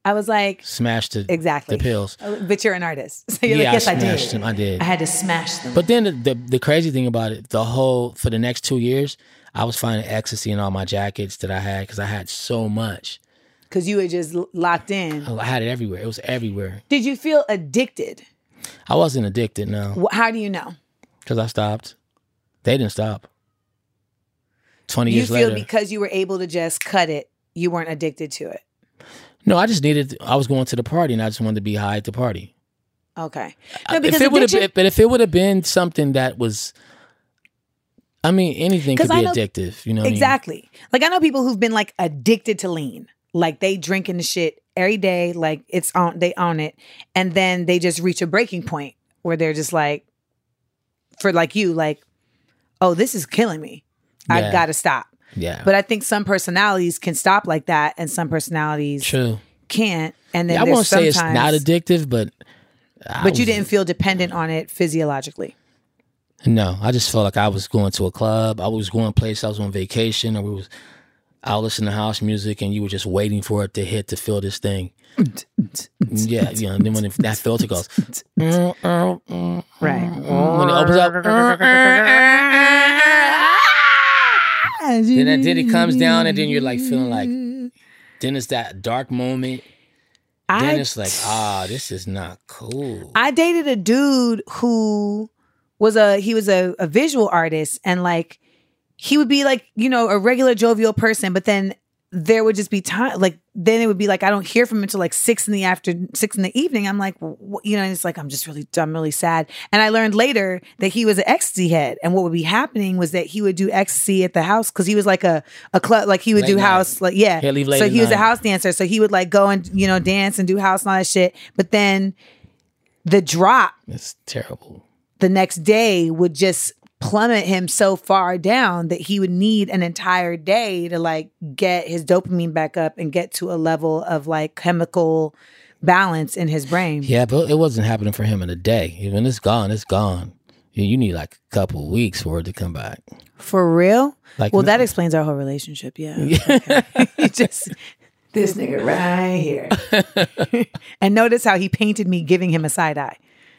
I was like, Smash the exactly the pills. But you're an artist, so you're Yeah, like, yes, I I, smashed did. them. I did. I had to smash them. But then the, the the crazy thing about it, the whole for the next two years, I was finding ecstasy in all my jackets that I had because I had so much. Because you were just l- locked in. I had it everywhere. It was everywhere. Did you feel addicted? I wasn't addicted, no, Wh- How do you know? because I stopped. They didn't stop. Twenty You years feel later, because you were able to just cut it, you weren't addicted to it. no, I just needed. I was going to the party, and I just wanted to be high at the party. Okay. I- No, because if it would have, addiction- been, but if it would have been something that was, I mean, anything could 'Cause be I know- addictive. You know, what I mean? Exactly. Like I know people who've been like addicted to lean. Like they drinking the shit every day, like it's on they own it. And then they just reach a breaking point where they're just like, for like you, like, oh, this is killing me. Yeah. I've got to stop. Yeah, But I think some personalities can stop like that and some personalities true. can't. And then Yeah, I there's won't say it's sometimes- not addictive, but I But you was- didn't feel dependent on it physiologically. No, I just felt like I was going to a club. I was going place. I was on vacation, or we was out listening to house music, and you were just waiting for it to hit to feel this thing. Yeah, you know. And then when it, that filter goes, mm, mm, mm, Right. when it opens up, then it, then it comes down, and then you're like feeling like. Then it's that dark moment. Then I, it's like, ah, this is not cool. I dated a dude who was a he was a, a visual artist, and like he would be like, you know, a regular jovial person, but then there would just be time like then it would be like I don't hear from him until like six in the after six in the evening. I'm like, wh- you know, and it's like I'm just really I'm really sad. And I learned later that he was an ecstasy head, and what would be happening was that he would do ecstasy at the house because he was like a a club like he would Late do night. house like yeah. He'll leave late so at he was a night. house dancer, so he would like go and you know dance and do house and all that shit. But then the drop It's terrible. the next day would just plummet him so far down that he would need an entire day to like get his dopamine back up and get to a level of like chemical balance in his brain. Yeah, but it wasn't happening for him in a day. When it's gone, it's gone. You you need like a couple weeks for it to come back. For real? Like, well, no- that explains our whole relationship. Yeah. Okay. You just this nigga right here. And notice how he painted me giving him a side eye.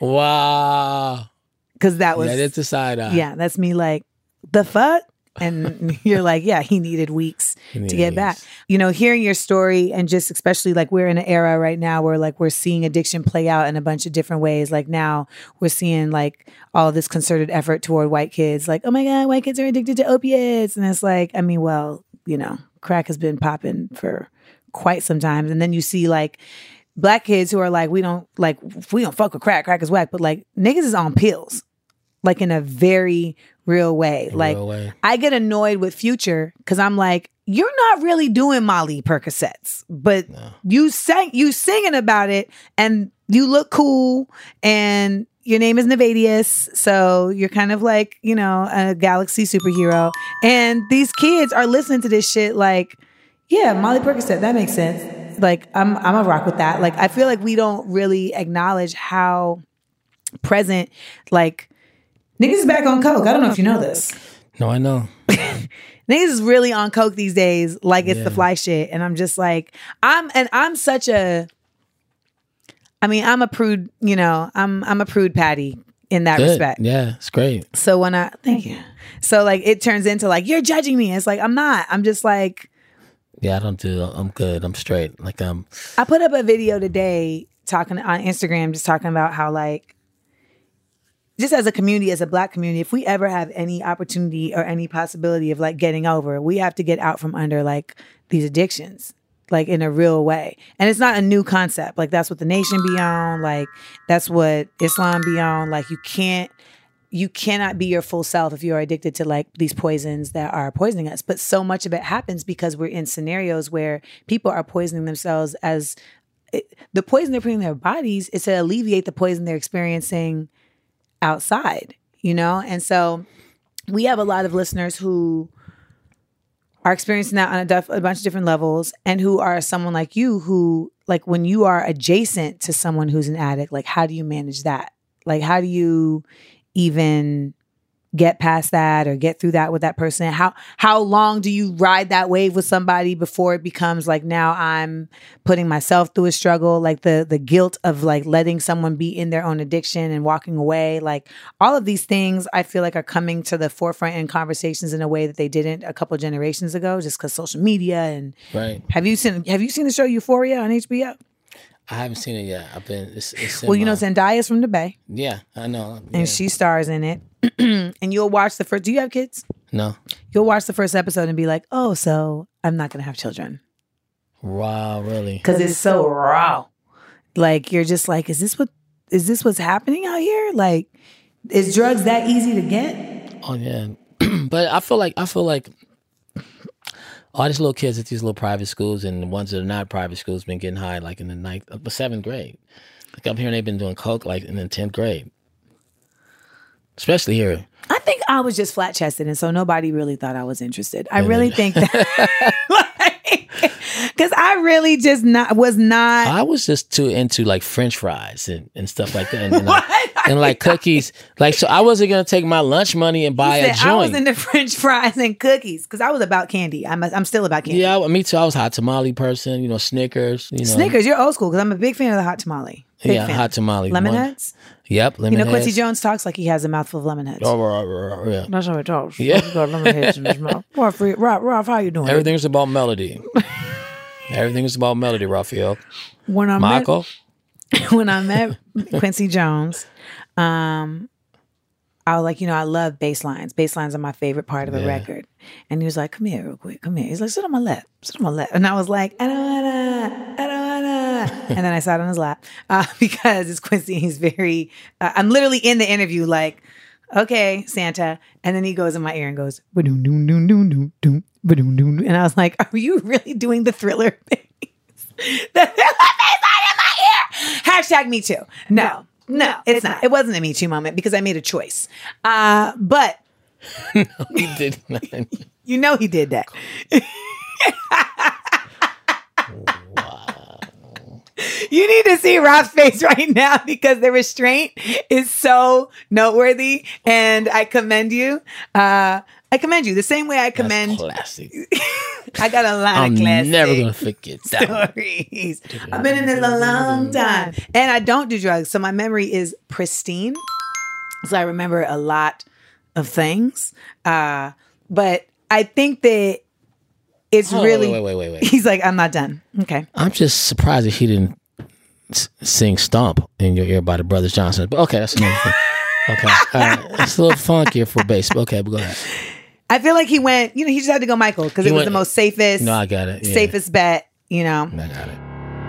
Wow. Because that was That is the side eye. yeah, that's me like, the fuck? And you're like, yeah, he needed weeks He needed to get back. weeks. You know, hearing your story and just especially like we're in an era right now where like we're seeing addiction play out in a bunch of different ways. Like now we're seeing like all this concerted effort toward white kids. Like, oh my God, white kids are addicted to opiates. And it's like, I mean, well, you know, crack has been popping for quite some time. And then you see like black kids who are like, we don't like, we don't fuck with crack. Crack is whack. But like niggas is on pills. Like in a very real way. In a like real way. I get annoyed with Future because I'm like, you're not really doing Molly Percocets, but you sang, you singing about it, and you look cool, and your name is Nevadius, so you're kind of like, you know, a galaxy superhero, and these kids are listening to this shit like, yeah, Molly Percocet, that makes sense. Like I'm, I'm a rock with that. Like I feel like we don't really acknowledge how present, like. Niggas is back on coke. I don't know if you know this. No, I know. Niggas is really on coke these days, like it's Yeah. the fly shit. And I'm just like, I'm and I'm such a I mean, I'm a prude, you know, I'm I'm a prude patty in that Good. respect. Yeah, it's great. So when I thank you. So like it turns into like, you're judging me. It's like I'm not. I'm just like, Yeah, I don't do. I'm good. I'm straight. Like um, I put up a video today talking on Instagram, just talking about how like just as a community, as a black community, if we ever have any opportunity or any possibility of like getting over, we have to get out from under like these addictions, like in a real way. And it's not a new concept. Like that's what the nation be on. Like that's what Islam be on. Like you can't, you cannot be your full self if you're addicted to like these poisons that are poisoning us. But so much of it happens because we're in scenarios where people are poisoning themselves as it, the poison they're putting in their bodies is to alleviate the poison they're experiencing outside, you know? And so we have a lot of listeners who are experiencing that on a, def- a bunch of different levels, and who are someone like you who, like when you are adjacent to someone who's an addict, like how do you manage that? Like how do you even get past that or get through that with that person? How how long do you ride that wave with somebody before it becomes like, now I'm putting myself through a struggle, like the the guilt of like letting someone be in their own addiction and walking away? Like all of these things I feel like are coming to the forefront in conversations in a way that they didn't a couple generations ago, just because social media and Right. Have you seen Have you seen the show Euphoria on H B O? I haven't seen it yet. I've been. It's, it's in Well, you know my- Zendaya's from the Bay, Yeah, I know. Yeah. and she stars in it. And you'll watch the first. Do you have kids? No. You'll watch the first episode and be like, "Oh, so I'm not gonna have children," Wow, really? because it's so raw. Like you're just like, "Is this what? Is this what's happening out here? Like, is drugs that easy to get?" Oh yeah. But I feel like I feel like all these little kids at these little private schools and the ones that are not private schools been getting high like in the ninth, uh, seventh grade. Like up here, they've been doing coke like in the tenth grade, especially here. I think I was just flat chested, and so nobody really thought I was interested. I really think that, because I really just not was not. I was just too into like French fries and, and stuff like that, and, and, like, and like cookies. Like so, I wasn't gonna take my lunch money and buy a Said I was joint. into French fries and cookies because I was about candy. I'm I'm still about candy. Yeah, I- me too. I was a hot tamale person. You know, Snickers. You know, Snickers, you're old school because I'm a big fan of the hot tamale. Big Yeah, fan. hot tamale. Lemon One- heads. Yep, lemon You know, Quincy heads. Jones talks like he has a mouthful of lemon heads. Oh, oh, oh, oh, yeah. That's how he talks. Yeah. He's got lemon heads in his mouth. Ralph, Ralph, Ralph, how you doing? Everything's about melody. Everything's about melody, Raphael. When I Michael. met, when I met Quincy Jones, um, I was like, you know, I love bass lines. Bass lines are my favorite part of a Yeah. record. And he was like, come here real quick. Come here. He's like, sit on my lap. Sit on my lap. And I was like, I don't wanna. I don't wanna. And then I sat on his lap uh, because it's Quincy. He's very, uh, I'm literally in the interview like, okay, Santa. And then he goes in my ear and goes, ba-doom, doom, doom, doom, doom, doom, ba-doom, doom. And I was like, are you really doing the Thriller bass? The Thriller bass line in my ear. Hashtag me too. No. No, it's not. It wasn't a Me Too moment because I made a choice. Uh, but He did not. you know he did that. Wow. You need to see Rob's face right now because the restraint is so noteworthy, and I commend you. Uh, I commend you the same way I commend. That's classic. I got a lot I'm of classic never gonna forget that. one. stories. I've been in this a long time, and I don't do drugs, so my memory is pristine. So I remember a lot of things. Uh, but I think that it's Hold on, really. wait, wait, wait, wait, wait. He's like, I'm not done. Okay. I'm just surprised that he didn't s- sing "Stomp" in your ear by the Brothers Johnson. But okay, that's another thing. Okay, all right. It's a little funkier for bass. But okay, but go ahead. I feel like he went. You know, he just had to go Michael because He it was went- the most safest. No, I got it. Yeah. Safest bet. You know. I got it.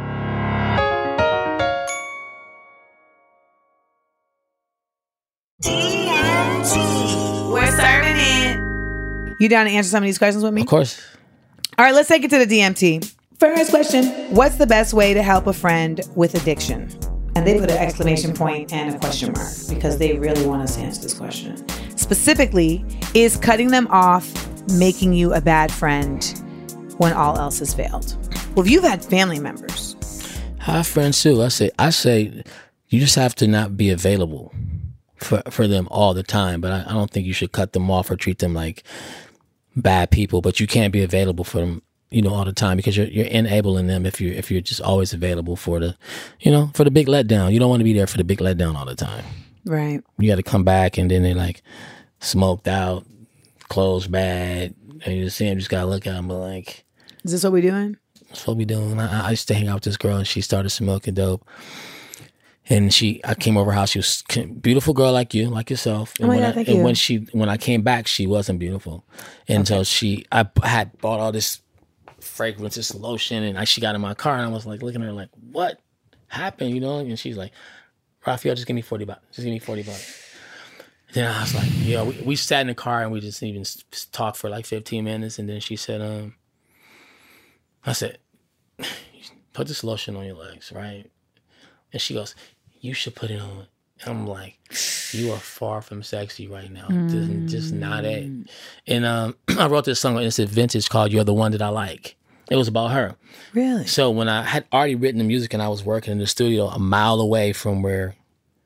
We're serving it. You down to answer some of these questions with me? Of course. All right, let's take it to the D M T. First question: what's the best way to help a friend with addiction? And they put an exclamation point and a question mark because they really want us to answer this question. Specifically, is cutting them off making you a bad friend when all else has failed? Well, if you've had family members. I have friends too. I say, I say, you just have to not be available for for them all the time. But I, I don't think you should cut them off or treat them like bad people. But you can't be available for them, you know, all the time because you're you're enabling them if you're if you're just always available for the, you know, for the big letdown. You don't want to be there for the big letdown all the time. Right. You got to come back and then they like smoked out, clothes bad, and you just see them. Just gotta look at them, but like, Is this what we're doing? that's what we doing. I, I used to hang out with this girl, and she started smoking dope. And she, I came over her house. She was a beautiful girl like you, like yourself. And Oh my when God, I, thank and you. when she, when I came back, she wasn't beautiful. And so she, I had bought all this fragrance, this lotion, and I, she got in my car, and I was like looking at her like, what happened, you know? And she's like, Raphael, just give me forty bucks. Just give me forty bucks. Then I was like, yeah, we, we sat in the car and we just even s- talked for like fifteen minutes. And then she said, um, I said, put this lotion on your legs, right? And she goes, you should put it on. And I'm like, you are far from sexy right now. Just, just not it. And um, I wrote this song, it's a vintage called You're the One That I Like. It was about her. Really? So when I had already written the music and I was working in the studio a mile away from where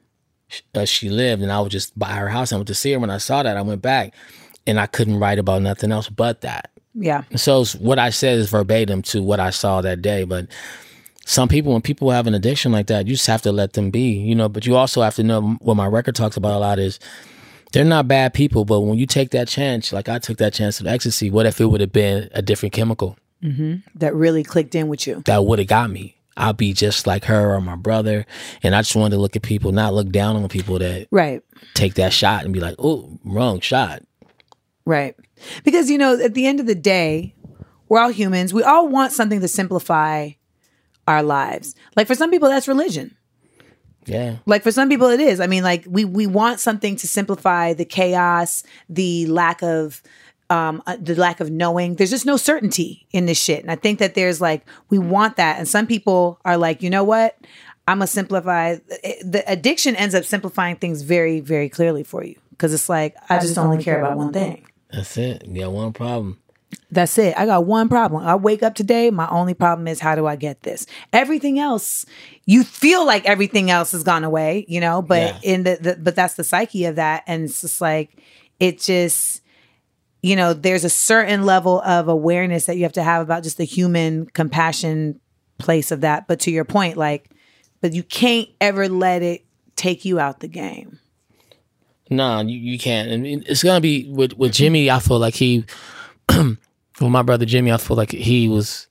uh, she lived, and I was just by her house. I went to see her. When I saw that, I went back, and I couldn't write about nothing else but that. Yeah. So what I said is verbatim to what I saw that day. But some people, when people have an addiction like that, you just have to let them be, you know. But you also have to know what my record talks about a lot is they're not bad people. But when you take that chance, like I took that chance with ecstasy, what if it would have been a different chemical? Mm-hmm. That really clicked in with you. That would have got me. I'll be just like her or my brother. And I just wanted to look at people, not look down on people that right. take that shot and be like, oh, wrong shot. Right. Because, you know, at the end of the day, we're all humans. We all want something to simplify our lives. Like for some people, that's religion. Yeah. Like for some people, it is. I mean, like we, we want something to simplify the chaos, the lack of Um, uh, the lack of knowing. There's just no certainty in this shit. And I think that there's like, we want that. And some people are like, you know what? I'm going to simplify. The addiction ends up simplifying things very, very clearly for you. Because it's like, I, I just, just only care about one thing. That's it. You got one problem. That's it. I got one problem. I wake up today. My only problem is, how do I get this? Everything else, you feel like everything else has gone away, you know, but yeah. in the, the, but that's the psyche of that. And it's just like, it just, you know, there's a certain level of awareness that you have to have about just the human compassion place of that. But to your point, like, but you can't ever let it take you out the game. No, you, you can't. And it's going to be with, with Jimmy. I feel like he, with my brother Jimmy, I feel like he was,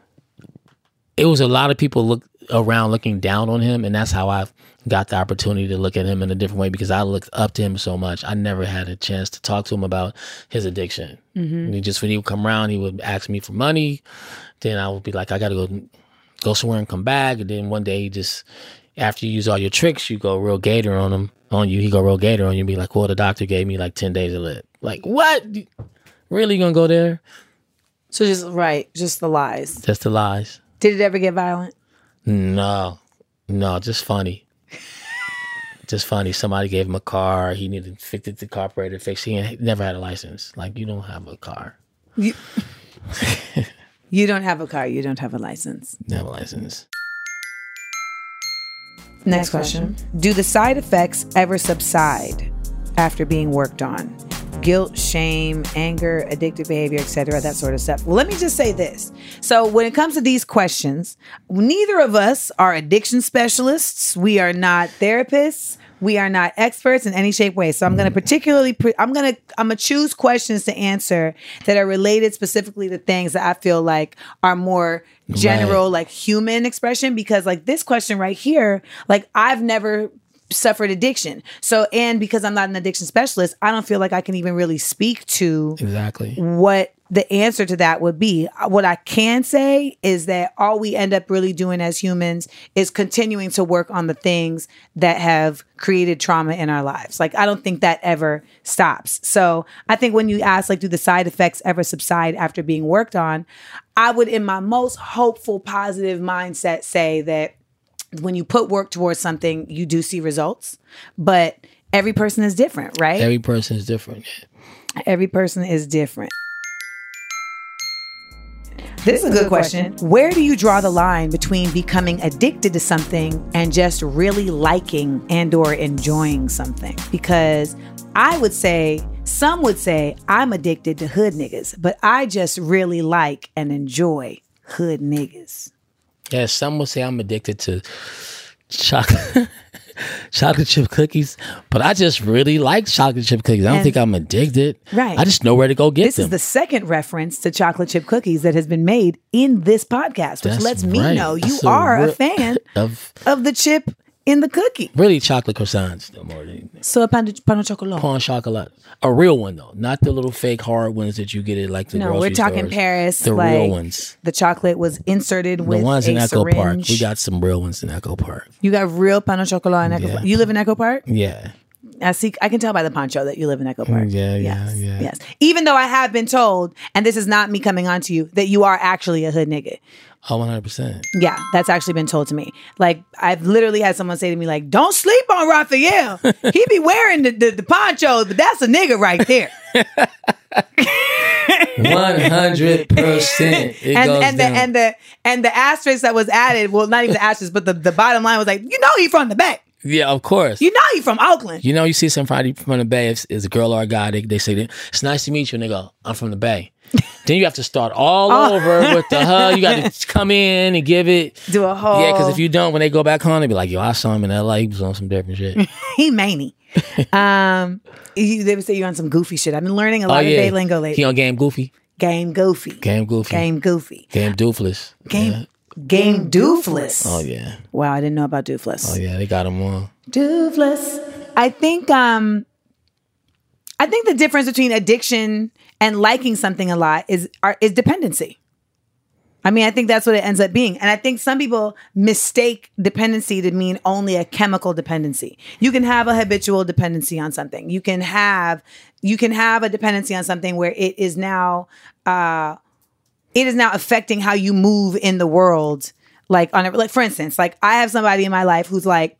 it was a lot of people look around looking down on him. And that's how I got the opportunity to look at him in a different way, because I looked up to him so much. I never had a chance to talk to him about his addiction. Mm-hmm. And he just, when he would come around, he would ask me for money. Then I would be like, I got to go, go somewhere and come back. And then one day he just, after you use all your tricks, you go real gator on him, on you. He go real gator on you and be like, well, the doctor gave me like ten days to live. Like, what? Really gonna go there? So just, right, just the lies. Just the lies. Did it ever get violent? No, no, just funny. Just funny. Somebody gave him a car. He needed to fix it, the carburetor fix. He ain't, never had a license. Like, you don't have a car. You, you don't have a car. You don't have a license. You have a license. Next question. Do the side effects ever subside after being worked on? Guilt, shame, anger, addictive behavior, et cetera, that sort of stuff. Well, let me just say this. So when it comes to these questions, neither of us are addiction specialists. We are not therapists. We are not experts in any shape, way. So I'm going to particularly, I'm going to, I'm going to choose questions to answer that are related specifically to things that I feel like are more general, right, like human expression. Because like this question right here, like I've never suffered addiction. So, and because I'm not an addiction specialist, I don't feel like I can even really speak to exactly what the answer to that would be. What I can say is that all we end up really doing as humans is continuing to work on the things that have created trauma in our lives. Like, I don't think that ever stops. So I think when you ask, like, do the side effects ever subside after being worked on? I would, in my most hopeful, positive mindset, say that when you put work towards something, you do see results, but every person is different, right? Every person is different. Every person is different. This is a good question. Where do you draw the line between becoming addicted to something and just really liking and or enjoying something? Because I would say, some would say I'm addicted to hood niggas, but I just really like and enjoy hood niggas. Yeah, some would say I'm addicted to chocolate chocolate chip cookies, but I just really like chocolate chip cookies. I don't and, think I'm addicted. Right. I just know where to go get this them. This is the second reference to chocolate chip cookies that has been made in this podcast, which That's lets right. me know you That's are a, a real, fan of, of the chip in the cookie. Really chocolate croissants, though, more than anything. So a pan de, pan de chocolat. Pan chocolat. A real one, though. Not the little fake hard ones that you get at like the no, grocery we're talking stores. Paris. The like, real ones. The chocolate was inserted the with The ones a in Echo syringe. Park. We got some real ones in Echo Park. You got real pan de chocolat in Echo yeah. Park? You live in Echo Park? Yeah. I see. I can tell by the poncho that you live in Echo Park. Yeah, yes, yeah, yeah. Yes. Even though I have been told, and this is not me coming on to you, that you are actually a hood nigga. Oh, one hundred percent. Yeah, that's actually been told to me. Like, I've literally had someone say to me, like, don't sleep on Raphael. He be wearing the, the, the ponchos, but that's a nigga right there. one hundred percent. It and, goes and the down. and the and the asterisk that was added, well, not even the asterisk, but the, the bottom line was like, you know, he from the back. Yeah, of course. You know you from Oakland. You know, you see somebody from the Bay, it's, it's a girl or a guy, they, they say, it's nice to meet you, and they go, I'm from the Bay. Then you have to start all Oh. over with the hug. You got to come in and give it. Do a whole... Yeah, because if you don't, when they go back home, they be like, yo, I saw him in L A. He was on some different shit. he manny. um, you, they would say you're on some goofy shit. I've been learning a lot Oh, of yeah. Bay lingo lately. He on Game Goofy. Game goofy. Game Goofy. Game goofy. Game Doofless. Game Yeah. Game doofless. Oh, yeah. Wow, I didn't know about doofless. Oh, yeah, they got him on. Doofless. I think um I think the difference between addiction and liking something a lot is are, is dependency. I mean, I think that's what it ends up being. And I think some people mistake dependency to mean only a chemical dependency. You can have a habitual dependency on something. You can have you can have a dependency on something where it is now uh it is now affecting how you move in the world. Like on a, like for instance, like I have somebody in my life who's like,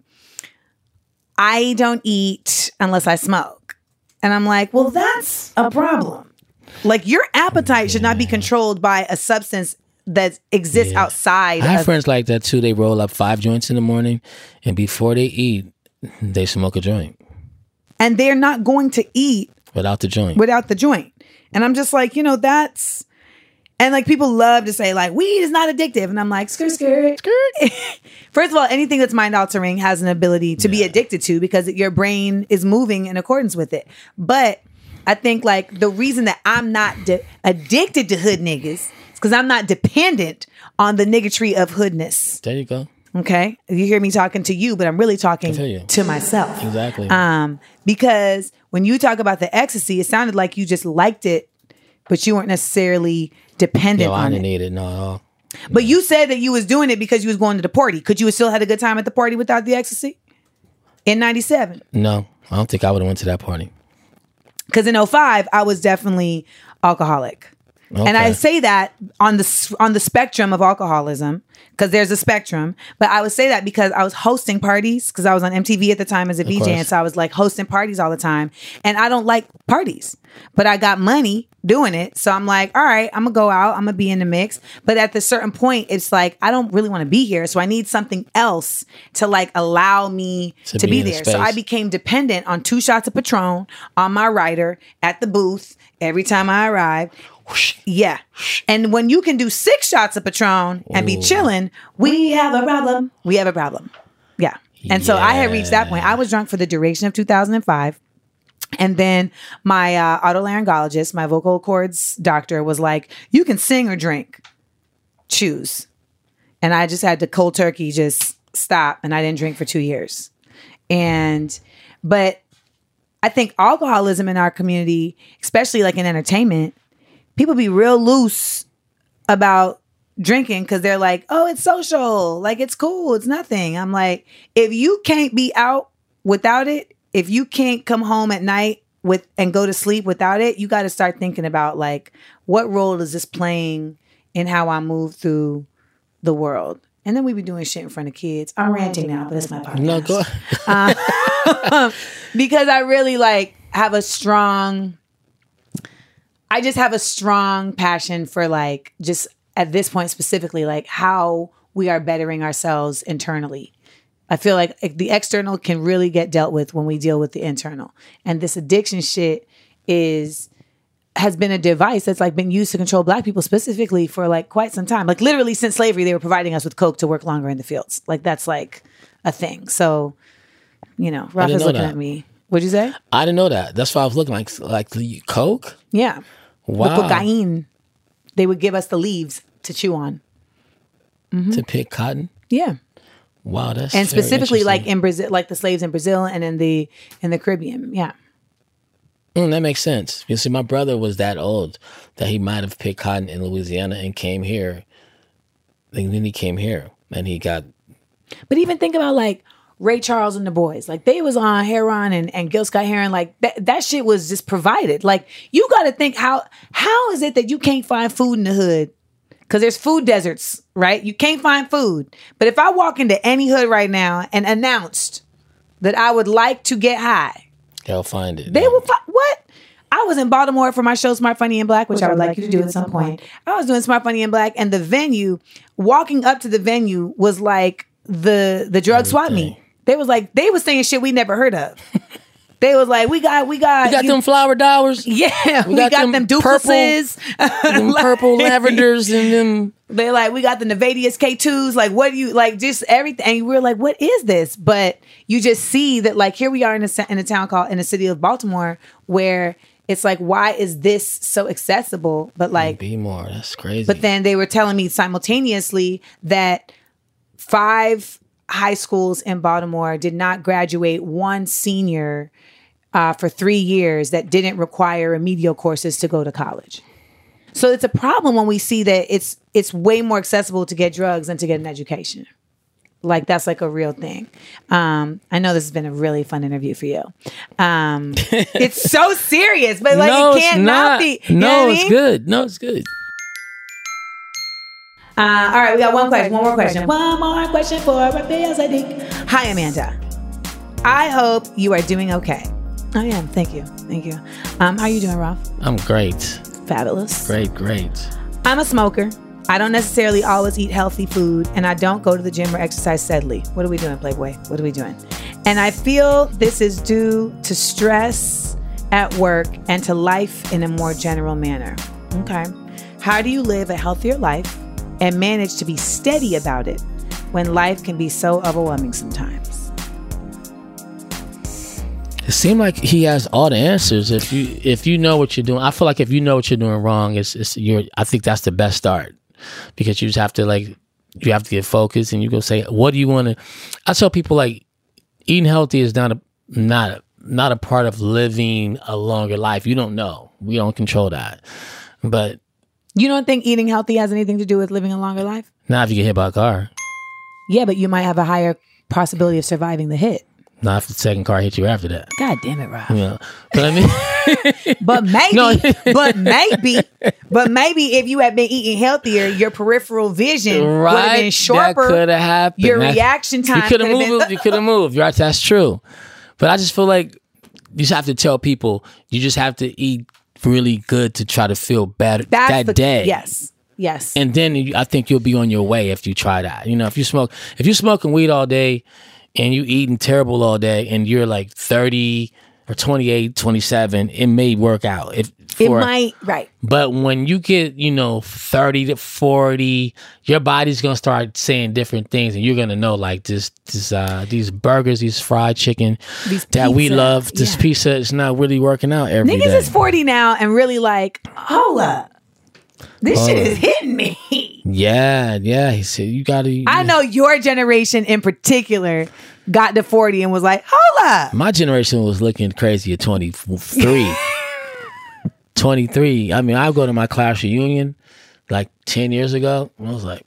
I don't eat unless I smoke. And I'm like, well, that's a problem. Like your appetite should not be controlled by a substance that exists Yeah. outside. I have of, friends like that too. They roll up five joints in the morning, and before they eat, they smoke a joint and they're not going to eat without the joint. without the joint. And I'm just like, you know, that's, and like people love to say like, weed is not addictive. And I'm like, skirt, skirt, skirt. First of all, anything that's mind altering has an ability to be addicted to because your brain is moving in accordance with it. But I think like the reason that I'm not de- addicted to hood niggas is because I'm not dependent on the niggatry of hoodness. There you go. Okay. You hear me talking to you, but I'm really talking I feel you. to myself. Exactly. Um, because when you talk about the ecstasy, it sounded like you just liked it, but you weren't necessarily dependent No, I on didn't it. need it. No, at all. But you said that you was doing it because you was going to the party. Could you have still had a good time at the party without the ecstasy? In ninety-seven. No, I don't think I would have went to that party. Because in oh five, I was definitely alcoholic. And I Okay. say that on the s- on the spectrum of alcoholism, because there's a spectrum. But I would say that because I was hosting parties, because I was on M T V at the time as a V J, course. and so I was like hosting parties all the time. And I don't like parties, but I got money doing it, so I'm like, all right, I'm gonna go out, I'm gonna be in the mix. But at the certain point, it's like I don't really want to be here, so I need something else to like allow me to, To be, be in the there. So I space. became dependent on two shots of Patron on my rider at the booth every time I arrived. Yeah. And when you can do six shots of Patron and be Ooh. chilling, we have a problem. We have a problem. Yeah. And so I had reached that point. I was drunk for the duration of two thousand five. And then my uh, otolaryngologist, my vocal cords doctor, was like, you can sing or drink. Choose. And I just had to cold turkey just stop. And I didn't drink for two years. And, but I think alcoholism in our community, especially like in entertainment, people be real loose about drinking because they're like, oh, it's social. Like, it's cool. It's nothing. I'm like, if you can't be out without it, if you can't come home at night with and go to sleep without it, you got to start thinking about like, what role is this playing in how I move through the world? And then we be doing shit in front of kids. I'm ranting now, but it's my podcast. No, go. Because I really like have a strong, I just have a strong passion for like, just at this point specifically, like how we are bettering ourselves internally. I feel like the external can really get dealt with when we deal with the internal. And this addiction shit is, has been a device that's like been used to control Black people specifically for like quite some time. Like literally since slavery, they were providing us with coke to work longer in the fields. Like that's like a thing. So, you know, Rafa's know looking that. at me. What'd you say? I didn't know that. That's why I was looking like like the Coke. Yeah. Wow. The cocaine. They would give us the leaves to chew on. To pick cotton. Yeah. Wow, that's And very specifically like interesting. in Brazil, like the slaves in Brazil and in the in the Caribbean. Yeah. Mm, that makes sense. You see, my brother was that old that he might have picked cotton in Louisiana and came here. And then he came here and he got. But even think about like Ray Charles and the boys. Like they was on Heron and, and Gil Scott Heron. Like that, that shit was just provided. Like you got to think how how is it that you can't find food in the hood? Because there's food deserts, right? You can't find food. But if I walk into any hood right now and announced that I would like to get high, They'll find it. they will find what? I was in Baltimore for my show Smart Funny and Black, which I would like you to do at some point. I was doing Smart Funny and Black, and the venue, walking up to the venue was like the the drug swap meet. They was like, they was saying shit we never heard of. They was like, we got, we got, We got you- them flower dowers. Yeah, we, got got, them them purple- doofuses. Them purple lavenders and them. They're like, we got the Nevadius K twos. Like, what do you like? Just everything. And we're like, what is this? But you just see that, like, here we are in a in a town called in the city of Baltimore, where it's like, why is this so accessible? But like, Be more. That's crazy. but then they were telling me simultaneously that five high schools in Baltimore did not graduate one senior uh, for three years that didn't require remedial courses to go to college. So it's a problem when we see that it's it's way more accessible to get drugs than to get an education. Like that's like a real thing. Um, I know this has been a really fun interview for you. Um, it's so serious, but like no, it can't it's not not be. You No, know what I it's mean? good. No, it's good. Uh, all right, we got one question. One more question. One more question for Raphael Sadiq. Hi, Amanda. I hope you are doing okay. I am. Thank you. Thank you. Um, how are you doing, Ralph? I'm great. Fabulous. Great, great. I'm a smoker. I don't necessarily always eat healthy food, and I don't go to the gym or exercise steadily. What are we doing, Playboy? What are we doing? And I feel this is due to stress at work and to life in a more general manner. Okay. How do you live a healthier life and manage to be steady about it when life can be so overwhelming sometimes? It seemed like he has all the answers. If you if you know what you're doing, I feel like if you know what you're doing wrong, it's it's you're. I think that's the best start, because you just have to like you have to get focused and you go say, what do you want to? I tell people like eating healthy is not a not a, not a part of living a longer life. You don't know. We don't control that. But You don't think eating healthy has anything to do with living a longer life? not if you get hit by a car. Yeah, but you might have a higher possibility of surviving the hit. Not if the second car hits you after that. God damn it, Rob. You know? But I mean, But maybe, No. but maybe, but maybe if you had been eating healthier, your peripheral vision would have right? been sharper. That could have happened. Your That's- reaction time You could have could have moved. been- You could have moved. Right? That's true. But I just feel like you just have to tell people you just have to eat really good to try to feel better That's that the, day. Yes, yes. And then you, I think you'll be on your way if you try that. You know, if you smoke, if you're smoking weed all day and you eating terrible all day and you're like thirty or twenty-eight, twenty-seven, it may work out. If it for- might, right. But when you get, you know, thirty to forty, your body's going to start saying different things and you're going to know like this, this, uh, these burgers, these fried chicken These that we pizza, love, this yeah. pizza is not really working out every day. Niggas is forty now and really like, hold up. This Hold shit up. is hitting me. Yeah, yeah. He said, you got to. I know your generation in particular got to forty and was like, hold up. My generation was looking crazy at twenty-three. twenty-three. I mean, I go to my class reunion like ten years ago, and I was like,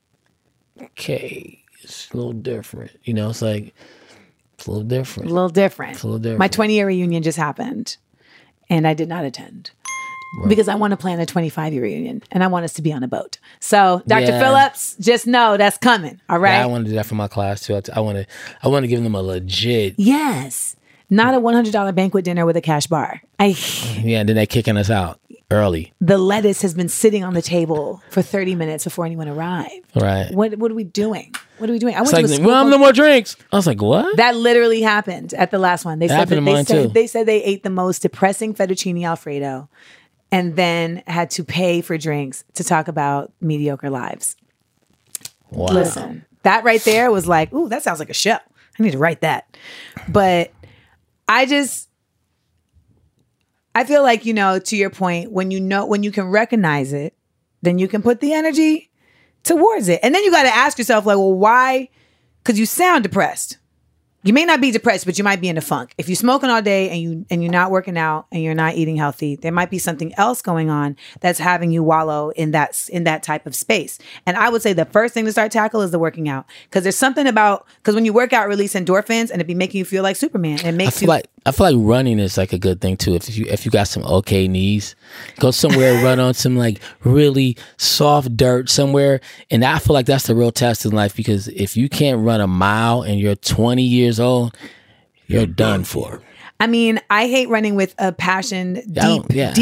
okay, it's a little different. You know, it's like, it's a little different. A little different. It's a little different. My twenty year reunion just happened and I did not attend. Because I want to plan a twenty-five year reunion and I want us to be on a boat. So, Doctor Yeah. Phillips, just know that's coming. All right. Yeah, I want to do that for my class too. I, I want to, I want to give them a legit. Yes. Not a one hundred dollars banquet dinner with a cash bar. I Yeah, and then they kicking us out early, the lettuce has been sitting on the table for thirty minutes before anyone arrived. right? What what are we doing? What are we doing? I went It's like, to a school well, called- no more drinks. I was like, what? That literally happened at the last one. They said happened that to they mine, said too. they said they ate the most depressing fettuccine Alfredo and then had to pay for drinks to talk about mediocre lives. Wow. Listen, that right there was like, ooh, that sounds like a show. I need to write that. But I just, I feel like, you know, to your point, when you know, when you can recognize it, then you can put the energy towards it. And then you got to ask yourself, like, well, why? Because you sound depressed. You may not be depressed, but you might be in a funk. If you're smoking all day and you and you're not working out and you're not eating healthy, there might be something else going on that's having you wallow in that in that type of space. And I would say the first thing to start tackle is the working out, because there's something about because when you work out, release endorphins and it be making you feel like Superman. It I makes feel you like I feel like running is like a good thing too. If you if you got some okay knees, go somewhere, run on some like really soft dirt somewhere, and I feel like that's the real test in life, because if you can't run a mile and you're twenty years old, you're done for. I mean, I hate running with a passion I deep, don't- yeah. deep.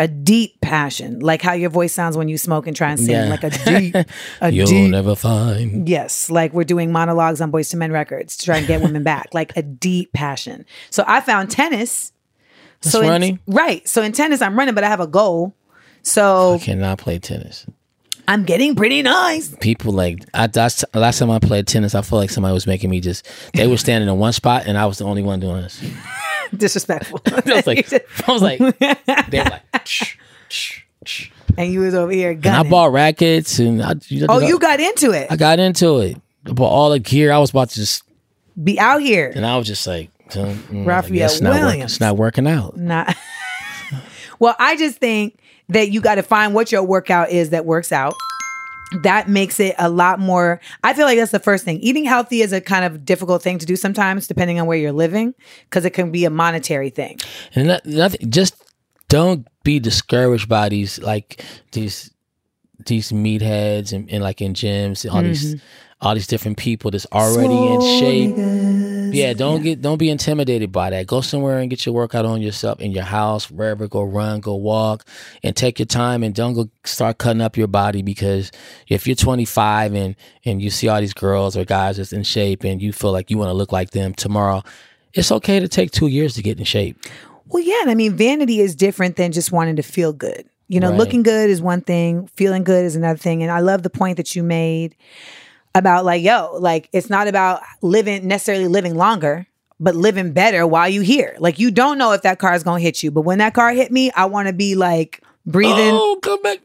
a deep passion, like how your voice sounds when you smoke and try and sing, Yeah. like a deep, a You'll deep. never find. Yes, like we're doing monologues on Boyz two Men records to try and get women back, like a deep passion. So I found tennis. That's so in- running? right. So in tennis, I'm running, but I have a goal. So I cannot play tennis. I'm getting pretty nice. People like I that's, last time I played tennis, I felt like somebody was making me just. They were standing in one spot, and I was the only one doing this. Disrespectful. I was like, I was like, they were like, shh, shh, shh. And you was over here And gunning. I bought rackets, and I, you oh, know, you got into it. I got into it. I bought all the gear. I was about to just, Be out here. and I was just like, mm, mm, Raphael I guess it's not working- Williams. It's not working out. Not. Well, I just think that you got to find what your workout is that works out. That makes it a lot more. I feel like that's the first thing. Eating healthy is a kind of difficult thing to do sometimes, depending on where you're living, because it can be a monetary thing. And not, nothing. Just don't be discouraged by these like these these meatheads and, and like in gyms, all these all these different people that's already in shape. Yeah, don't get don't be intimidated by that. Go somewhere and get your workout on yourself in your house, wherever. Go run, go walk, and take your time. And don't go start cutting up your body, because if you're twenty-five and and you see all these girls or guys that's in shape and you feel like you want to look like them tomorrow, it's okay to take two years to get in shape. Well, yeah. And I mean, vanity is different than just wanting to feel good. You know, Right. looking good is one thing, feeling good is another thing. And I love the point that you made about like, yo, like it's not about living necessarily living longer, but living better while you here. Like you don't know if that car is going to hit you, but when that car hit me, I want to be like breathing. Oh, come back.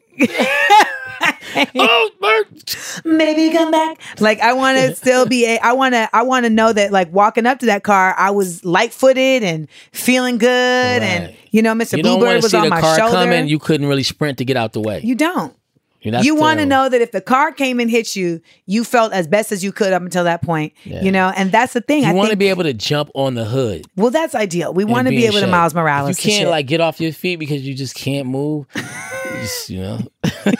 Oh, Bert. Maybe come back. Like I want to still be. A, I want to. I want to know that like walking up to that car, I was light footed and feeling good, and Right. you know, Mister You don't Bluebird want to was see on the my car shoulder. coming. You couldn't really sprint to get out the way. You don't. Yeah, that's You want to terrible. know that if the car came and hit you, you felt as best as you could up until that point. Yeah. You know, and that's the thing. You I want to think. be able to jump on the hood. Well, that's ideal. We and want to be in able to shape. Miles Morales. If you and can't shit. like get off your feet because you just can't move. you, just, you know.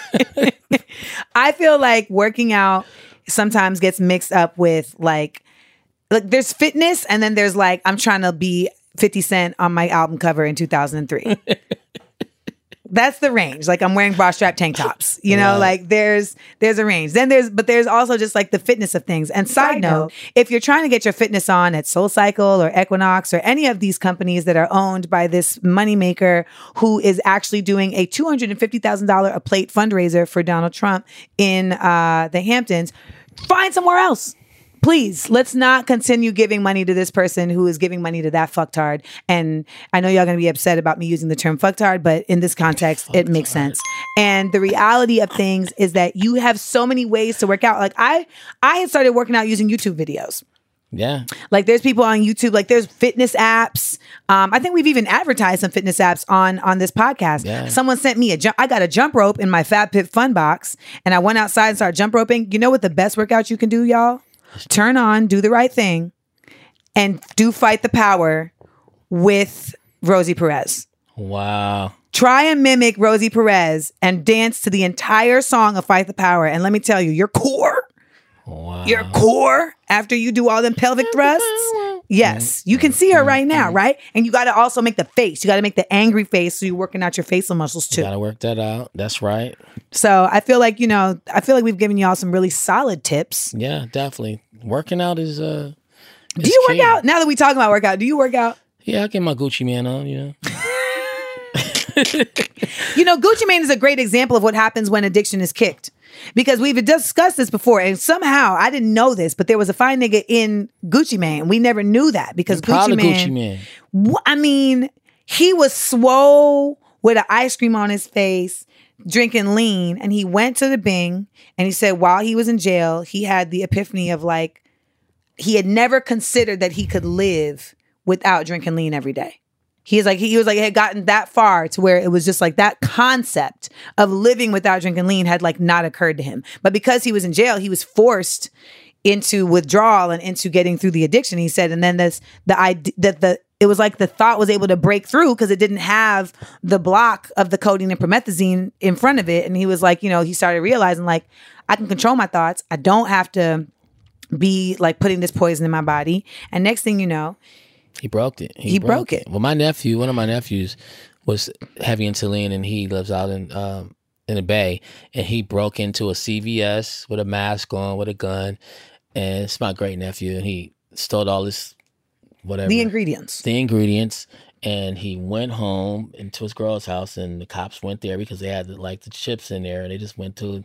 I feel like working out sometimes gets mixed up with like, like there's fitness and then there's like, I'm trying to be fifty Cent on my album cover in two thousand three. That's the range. Like I'm wearing bra strap tank tops, you know, Right. like there's, there's a range. Then there's, but there's also just like the fitness of things. And side, Side note, note. if you're trying to get your fitness on at SoulCycle or Equinox or any of these companies that are owned by this moneymaker who is actually doing a two hundred fifty thousand dollars a plate fundraiser for Donald Trump in uh, the Hamptons, find somewhere else. Please, let's not continue giving money to this person who is giving money to that fucktard. And I know y'all going to be upset about me using the term fucktard, but in this context, it makes sense. And the reality of things is that you have so many ways to work out. Like I, I had started working out using YouTube videos. Yeah. Like there's people on YouTube, like there's fitness apps. Um, I think we've even advertised some fitness apps on on this podcast. Yeah. Someone sent me a jump. I got a jump rope in my Fat Pit Fun box, and I went outside and started jump roping. You know what the best workout you can do, y'all? Turn on, do the right thing, and do Fight the Power with Rosie Perez. Wow. Try and mimic Rosie Perez and dance to the entire song of Fight the Power. And let me tell you, your core. Wow. Your core after you do all them pelvic thrusts. Yes, you can see her right now, right? And you got to also make the face. You got to make the angry face so you're working out your facial muscles too. You gotta work that out. That's right. So I feel like, you know, I feel like we've given y'all some really solid tips. Yeah, definitely. Working out is uh. Do is you work key. out? Now that we talking about workout, do you work out? Yeah, I get my Gucci man on. You know. You know, Gucci Mane is a great example of what happens when addiction is kicked. Because we've discussed this before, and somehow I didn't know this, but there was a fine nigga in Gucci Mane. We never knew that because Proud Gucci of Mane, Gucci man. wh- I mean, he was swole with an ice cream on his face, drinking lean, and he went to the Bing, and he said while he was in jail, he had the epiphany of like, he had never considered that he could live without drinking lean every day. He's like, he was like, it had gotten that far to where it was just like that concept of living without drinking lean had like not occurred to him. But because he was in jail, he was forced into withdrawal and into getting through the addiction. He said, and then this, the idea that the, it was like the thought was able to break through because it didn't have the block of the codeine and promethazine in front of it. And he was like, you know, he started realizing like, I can control my thoughts. I don't have to be like putting this poison in my body. And next thing you know, He broke it. He broke it. Well, my nephew, one of my nephews, was heavy into lean, and he lives out in um, in the Bay, and he broke into a C V S with a mask on, with a gun, and it's my great nephew, and he stole all this whatever The ingredients. the ingredients, and he went home into his girl's house, and the cops went there because they had the, like the chips in there, and they just went to,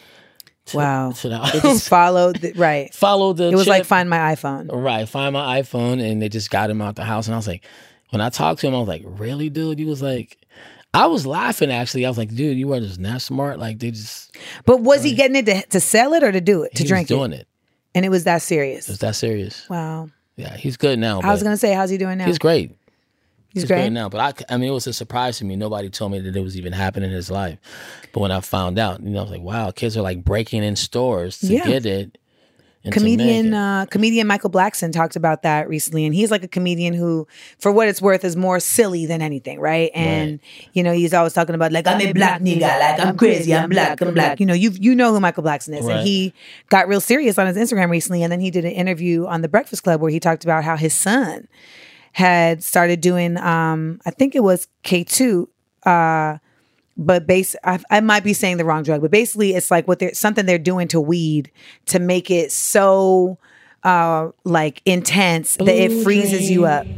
to Wow. to the They house, just followed, the, right. followed the. It was chip. like Find My iPhone. Right, find my iPhone, and they just got him out the house. And I was like, when I talked to him, I was like, really, dude? He was like, I was laughing, actually. I was like, dude, you were just not smart. Like, they just. But was he getting it to, to sell it or to do it, to he drink was doing it. it? And it was that serious? It was that serious. Wow. Yeah, he's good now. I was but going to say, how's he doing now? He's great. He's, He's great. great now. But I, I mean, it was a surprise to me. Nobody told me that it was even happening in his life. But when I found out, you know, I was like, wow, kids are like breaking in stores to Yeah. get it. and to Comedian, make it. uh, comedian Michael Blackson talked about that recently, and he's like a comedian who, for what it's worth, is more silly than anything, right? And Right. you know, he's always talking about like I'm a black nigga, like I'm crazy, I'm black, I'm black. You know, you you know who Michael Blackson is, Right. and he got real serious on his Instagram recently, and then he did an interview on The Breakfast Club where he talked about how his son had started doing, um, I think it was K two. Uh, But base, I, I might be saying the wrong drug, but basically it's like what they're something they're doing to weed to make it so uh, like intense that it freezes you up.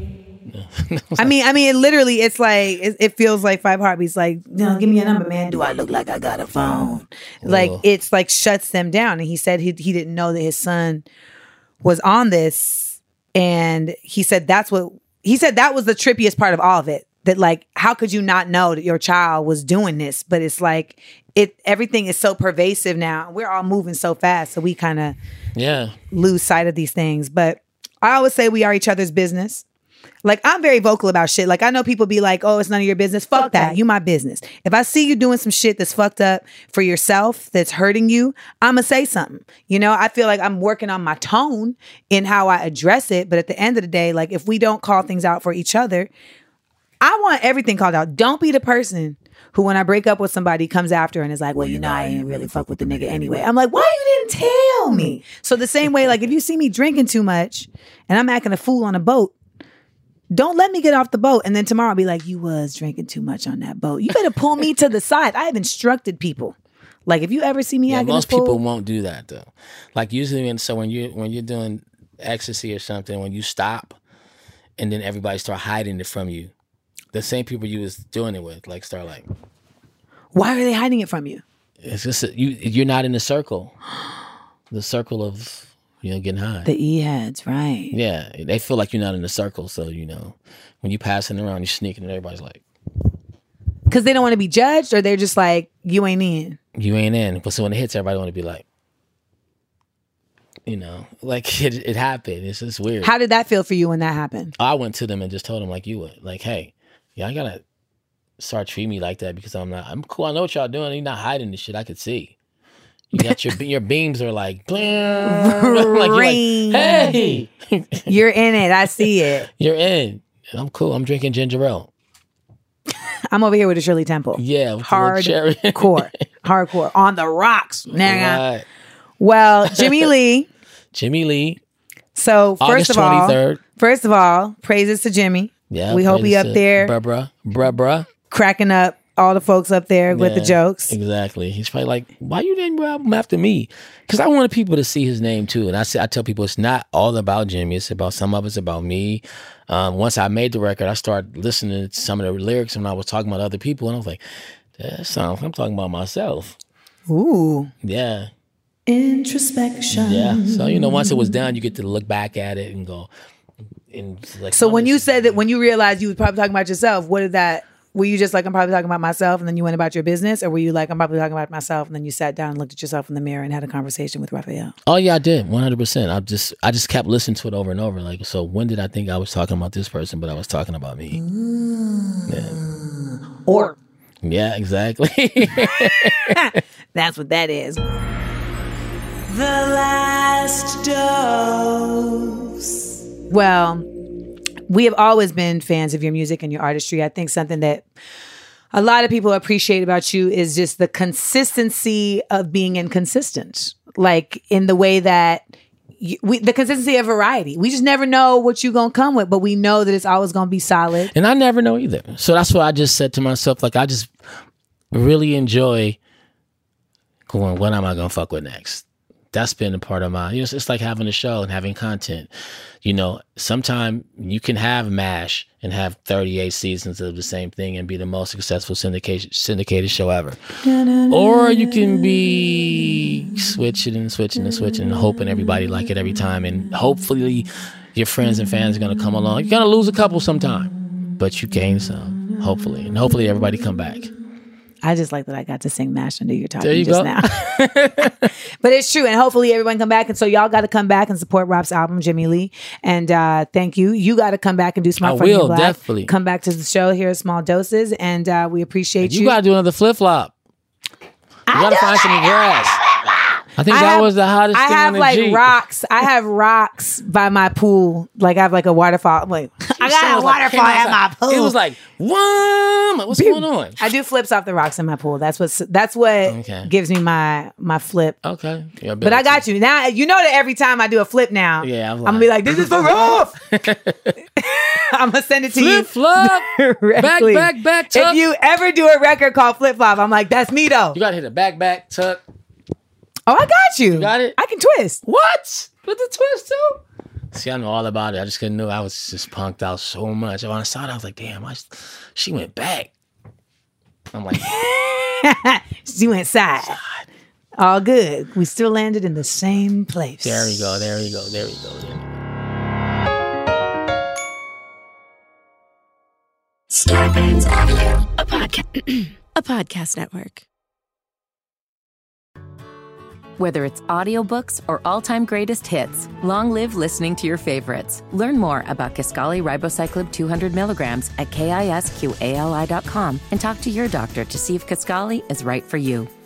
I mean, I mean, it literally, it's like it, it feels like Five Heartbeats. Like, no, give me a number, man. Do I look like I got a phone? Like, Ugh. it's like shuts them down. And he said he he didn't know that his son was on this, and he said that's what he said that was the trippiest part of all of it. That like, how could you not know that your child was doing this? But it's like it everything is so pervasive now. We're all moving so fast, so we kind of Yeah. lose sight of these things. But I always say we are each other's business. Like, I'm very vocal about shit. Like, I know people be like, oh, it's none of your business. Fuck, Fuck that. that. You my business. If I see you doing some shit that's fucked up for yourself, that's hurting you, I'm going to say something. You know, I feel like I'm working on my tone in how I address it. But at the end of the day, like, if we don't call things out for each other, I want everything called out. Don't be the person who, when I break up with somebody, comes after and is like, well, you know, I ain't really fuck with the nigga anyway. I'm like, why you didn't tell me? So the same way, like, if you see me drinking too much and I'm acting a fool on a boat, don't let me get off the boat. And then tomorrow I'll be like, you was drinking too much on that boat. You better pull me to the side. I have instructed people. Like, if you ever see me Yeah, acting most a fool, people won't do that though. Like usually, when so when you when you're doing ecstasy or something, when you stop, and then everybody start hiding it from you, the same people you was doing it with, like start like, why are they hiding it from you? it's just a, you. You're not in the circle, the circle of you know getting high. The E-heads, right. Yeah, they feel like you're not in the circle, so you know when you passing around, you're sneaking, and everybody's like, Because they don't want to be judged, or they're just like, you ain't in. you ain't in. But so when it hits, everybody want to be like, you know, like it, it happened. It's just weird. How did that feel for you when that happened? I went to them and just told them like you would, like, hey, yeah, I gotta start treating me like that because I'm not. I'm cool. I know what y'all doing. You're not hiding this shit. I could see. You got your your beams are like, like, you're like, hey, You're in it. I see it. you're in. I'm cool. I'm drinking ginger ale. I'm over here with a Shirley Temple. Yeah, with the little cherry. Hardcore. Hardcore. On the rocks. Nigga. Right. Well, Jimmy Lee. Jimmy Lee. So first August of all, twenty-third. first of all, praises to Jimmy. Yeah, we hope he up praises to there bruh, bruh, bruh, bruh. cracking up all the folks up there with the Yeah, jokes. Exactly. He's probably like, why you named your album after me? Because I wanted people to see his name too. And I say, I tell people it's not all about Jimmy. It's about some of it's about me. Um, once I made the record, I started listening to some of the lyrics when I was talking about other people. And I was like, that sounds, I'm talking about myself. Ooh. Yeah. Introspection. Yeah. So, you know, once it was done, you get to look back at it and go, and like, So oh, when this you is- said that, when you realized you was probably talking about yourself, what did that, were you just like, I'm probably talking about myself, and then you went about your business? Or were you like, I'm probably talking about myself, and then you sat down and looked at yourself in the mirror and had a conversation with Raphael? Oh yeah, I did, one hundred percent. I just, I just kept listening to it over and over. Like, so when did I think I was talking about this person, but I was talking about me? Yeah. Or Yeah, exactly. that's what that is. The last dose. Well, we have always been fans of your music and your artistry. I think something that a lot of people appreciate about you is just the consistency of being inconsistent. Like in the way that you, we, the consistency of variety. We just never know what you're going to come with, but we know that it's always going to be solid. And I never know either. So that's why I just said to myself, like, I just really enjoy going, what am I going to fuck with next? That's been a part of my, you know, it's, it's like having a show and having content. You know, sometimes you can have MASH and have thirty-eight seasons of the same thing and be the most successful syndication, syndicated show ever. Or you can be switching and switching and switching and hoping everybody like it every time. And hopefully your friends and fans are going to come along. You're going to lose a couple sometime, but you gain some, hopefully. And hopefully everybody come back. I just like that I got to sing MASH under your talking There you just go. now. But it's true. And hopefully everyone come back. And so y'all got to come back and support Rob's album, Jimmy Lee. And uh, thank you. You got to come back and do Smart I Funny and will, Black. definitely. Come back to the show here at Small Doses. And uh, we appreciate you. You got to do another flip flop. You got to find some grass. I think I that have- was the hottest I thing have on the like Jeep. rocks. I have rocks by my pool. Like I have like a waterfall. I'm like, I got a Sounds like waterfall came at my outside. pool. It was like, wham! Like, what's going on? I do flips off the rocks in my pool. That's what that's what Okay. gives me my my flip. Okay. Your But I ability. got you. Now you know that every time I do a flip now, Yeah, I'm I'm gonna be like, this is for Rolf. I'm gonna send it to you. Flip flop. back, directly. back, back, tuck. If you ever do a record called Flip Flop, I'm like, that's me though. You got to hit a back, back, tuck. Oh, I got you. You got it? I can twist. What? With the twist, too? See, I know all about it. I just couldn't know. I was just punked out so much. When I saw it, I was like, damn, I just, she went back. I'm like, She went side. All good. We still landed in the same place. there we go, there we go, there we go. There we go. Starbane's Audio, a podcast, a podcast network. Whether it's audiobooks or all-time greatest hits, long live listening to your favorites. Learn more about Kisqali Ribociclib two hundred milligrams at kisqali dot com and talk to your doctor to see if Kisqali is right for you.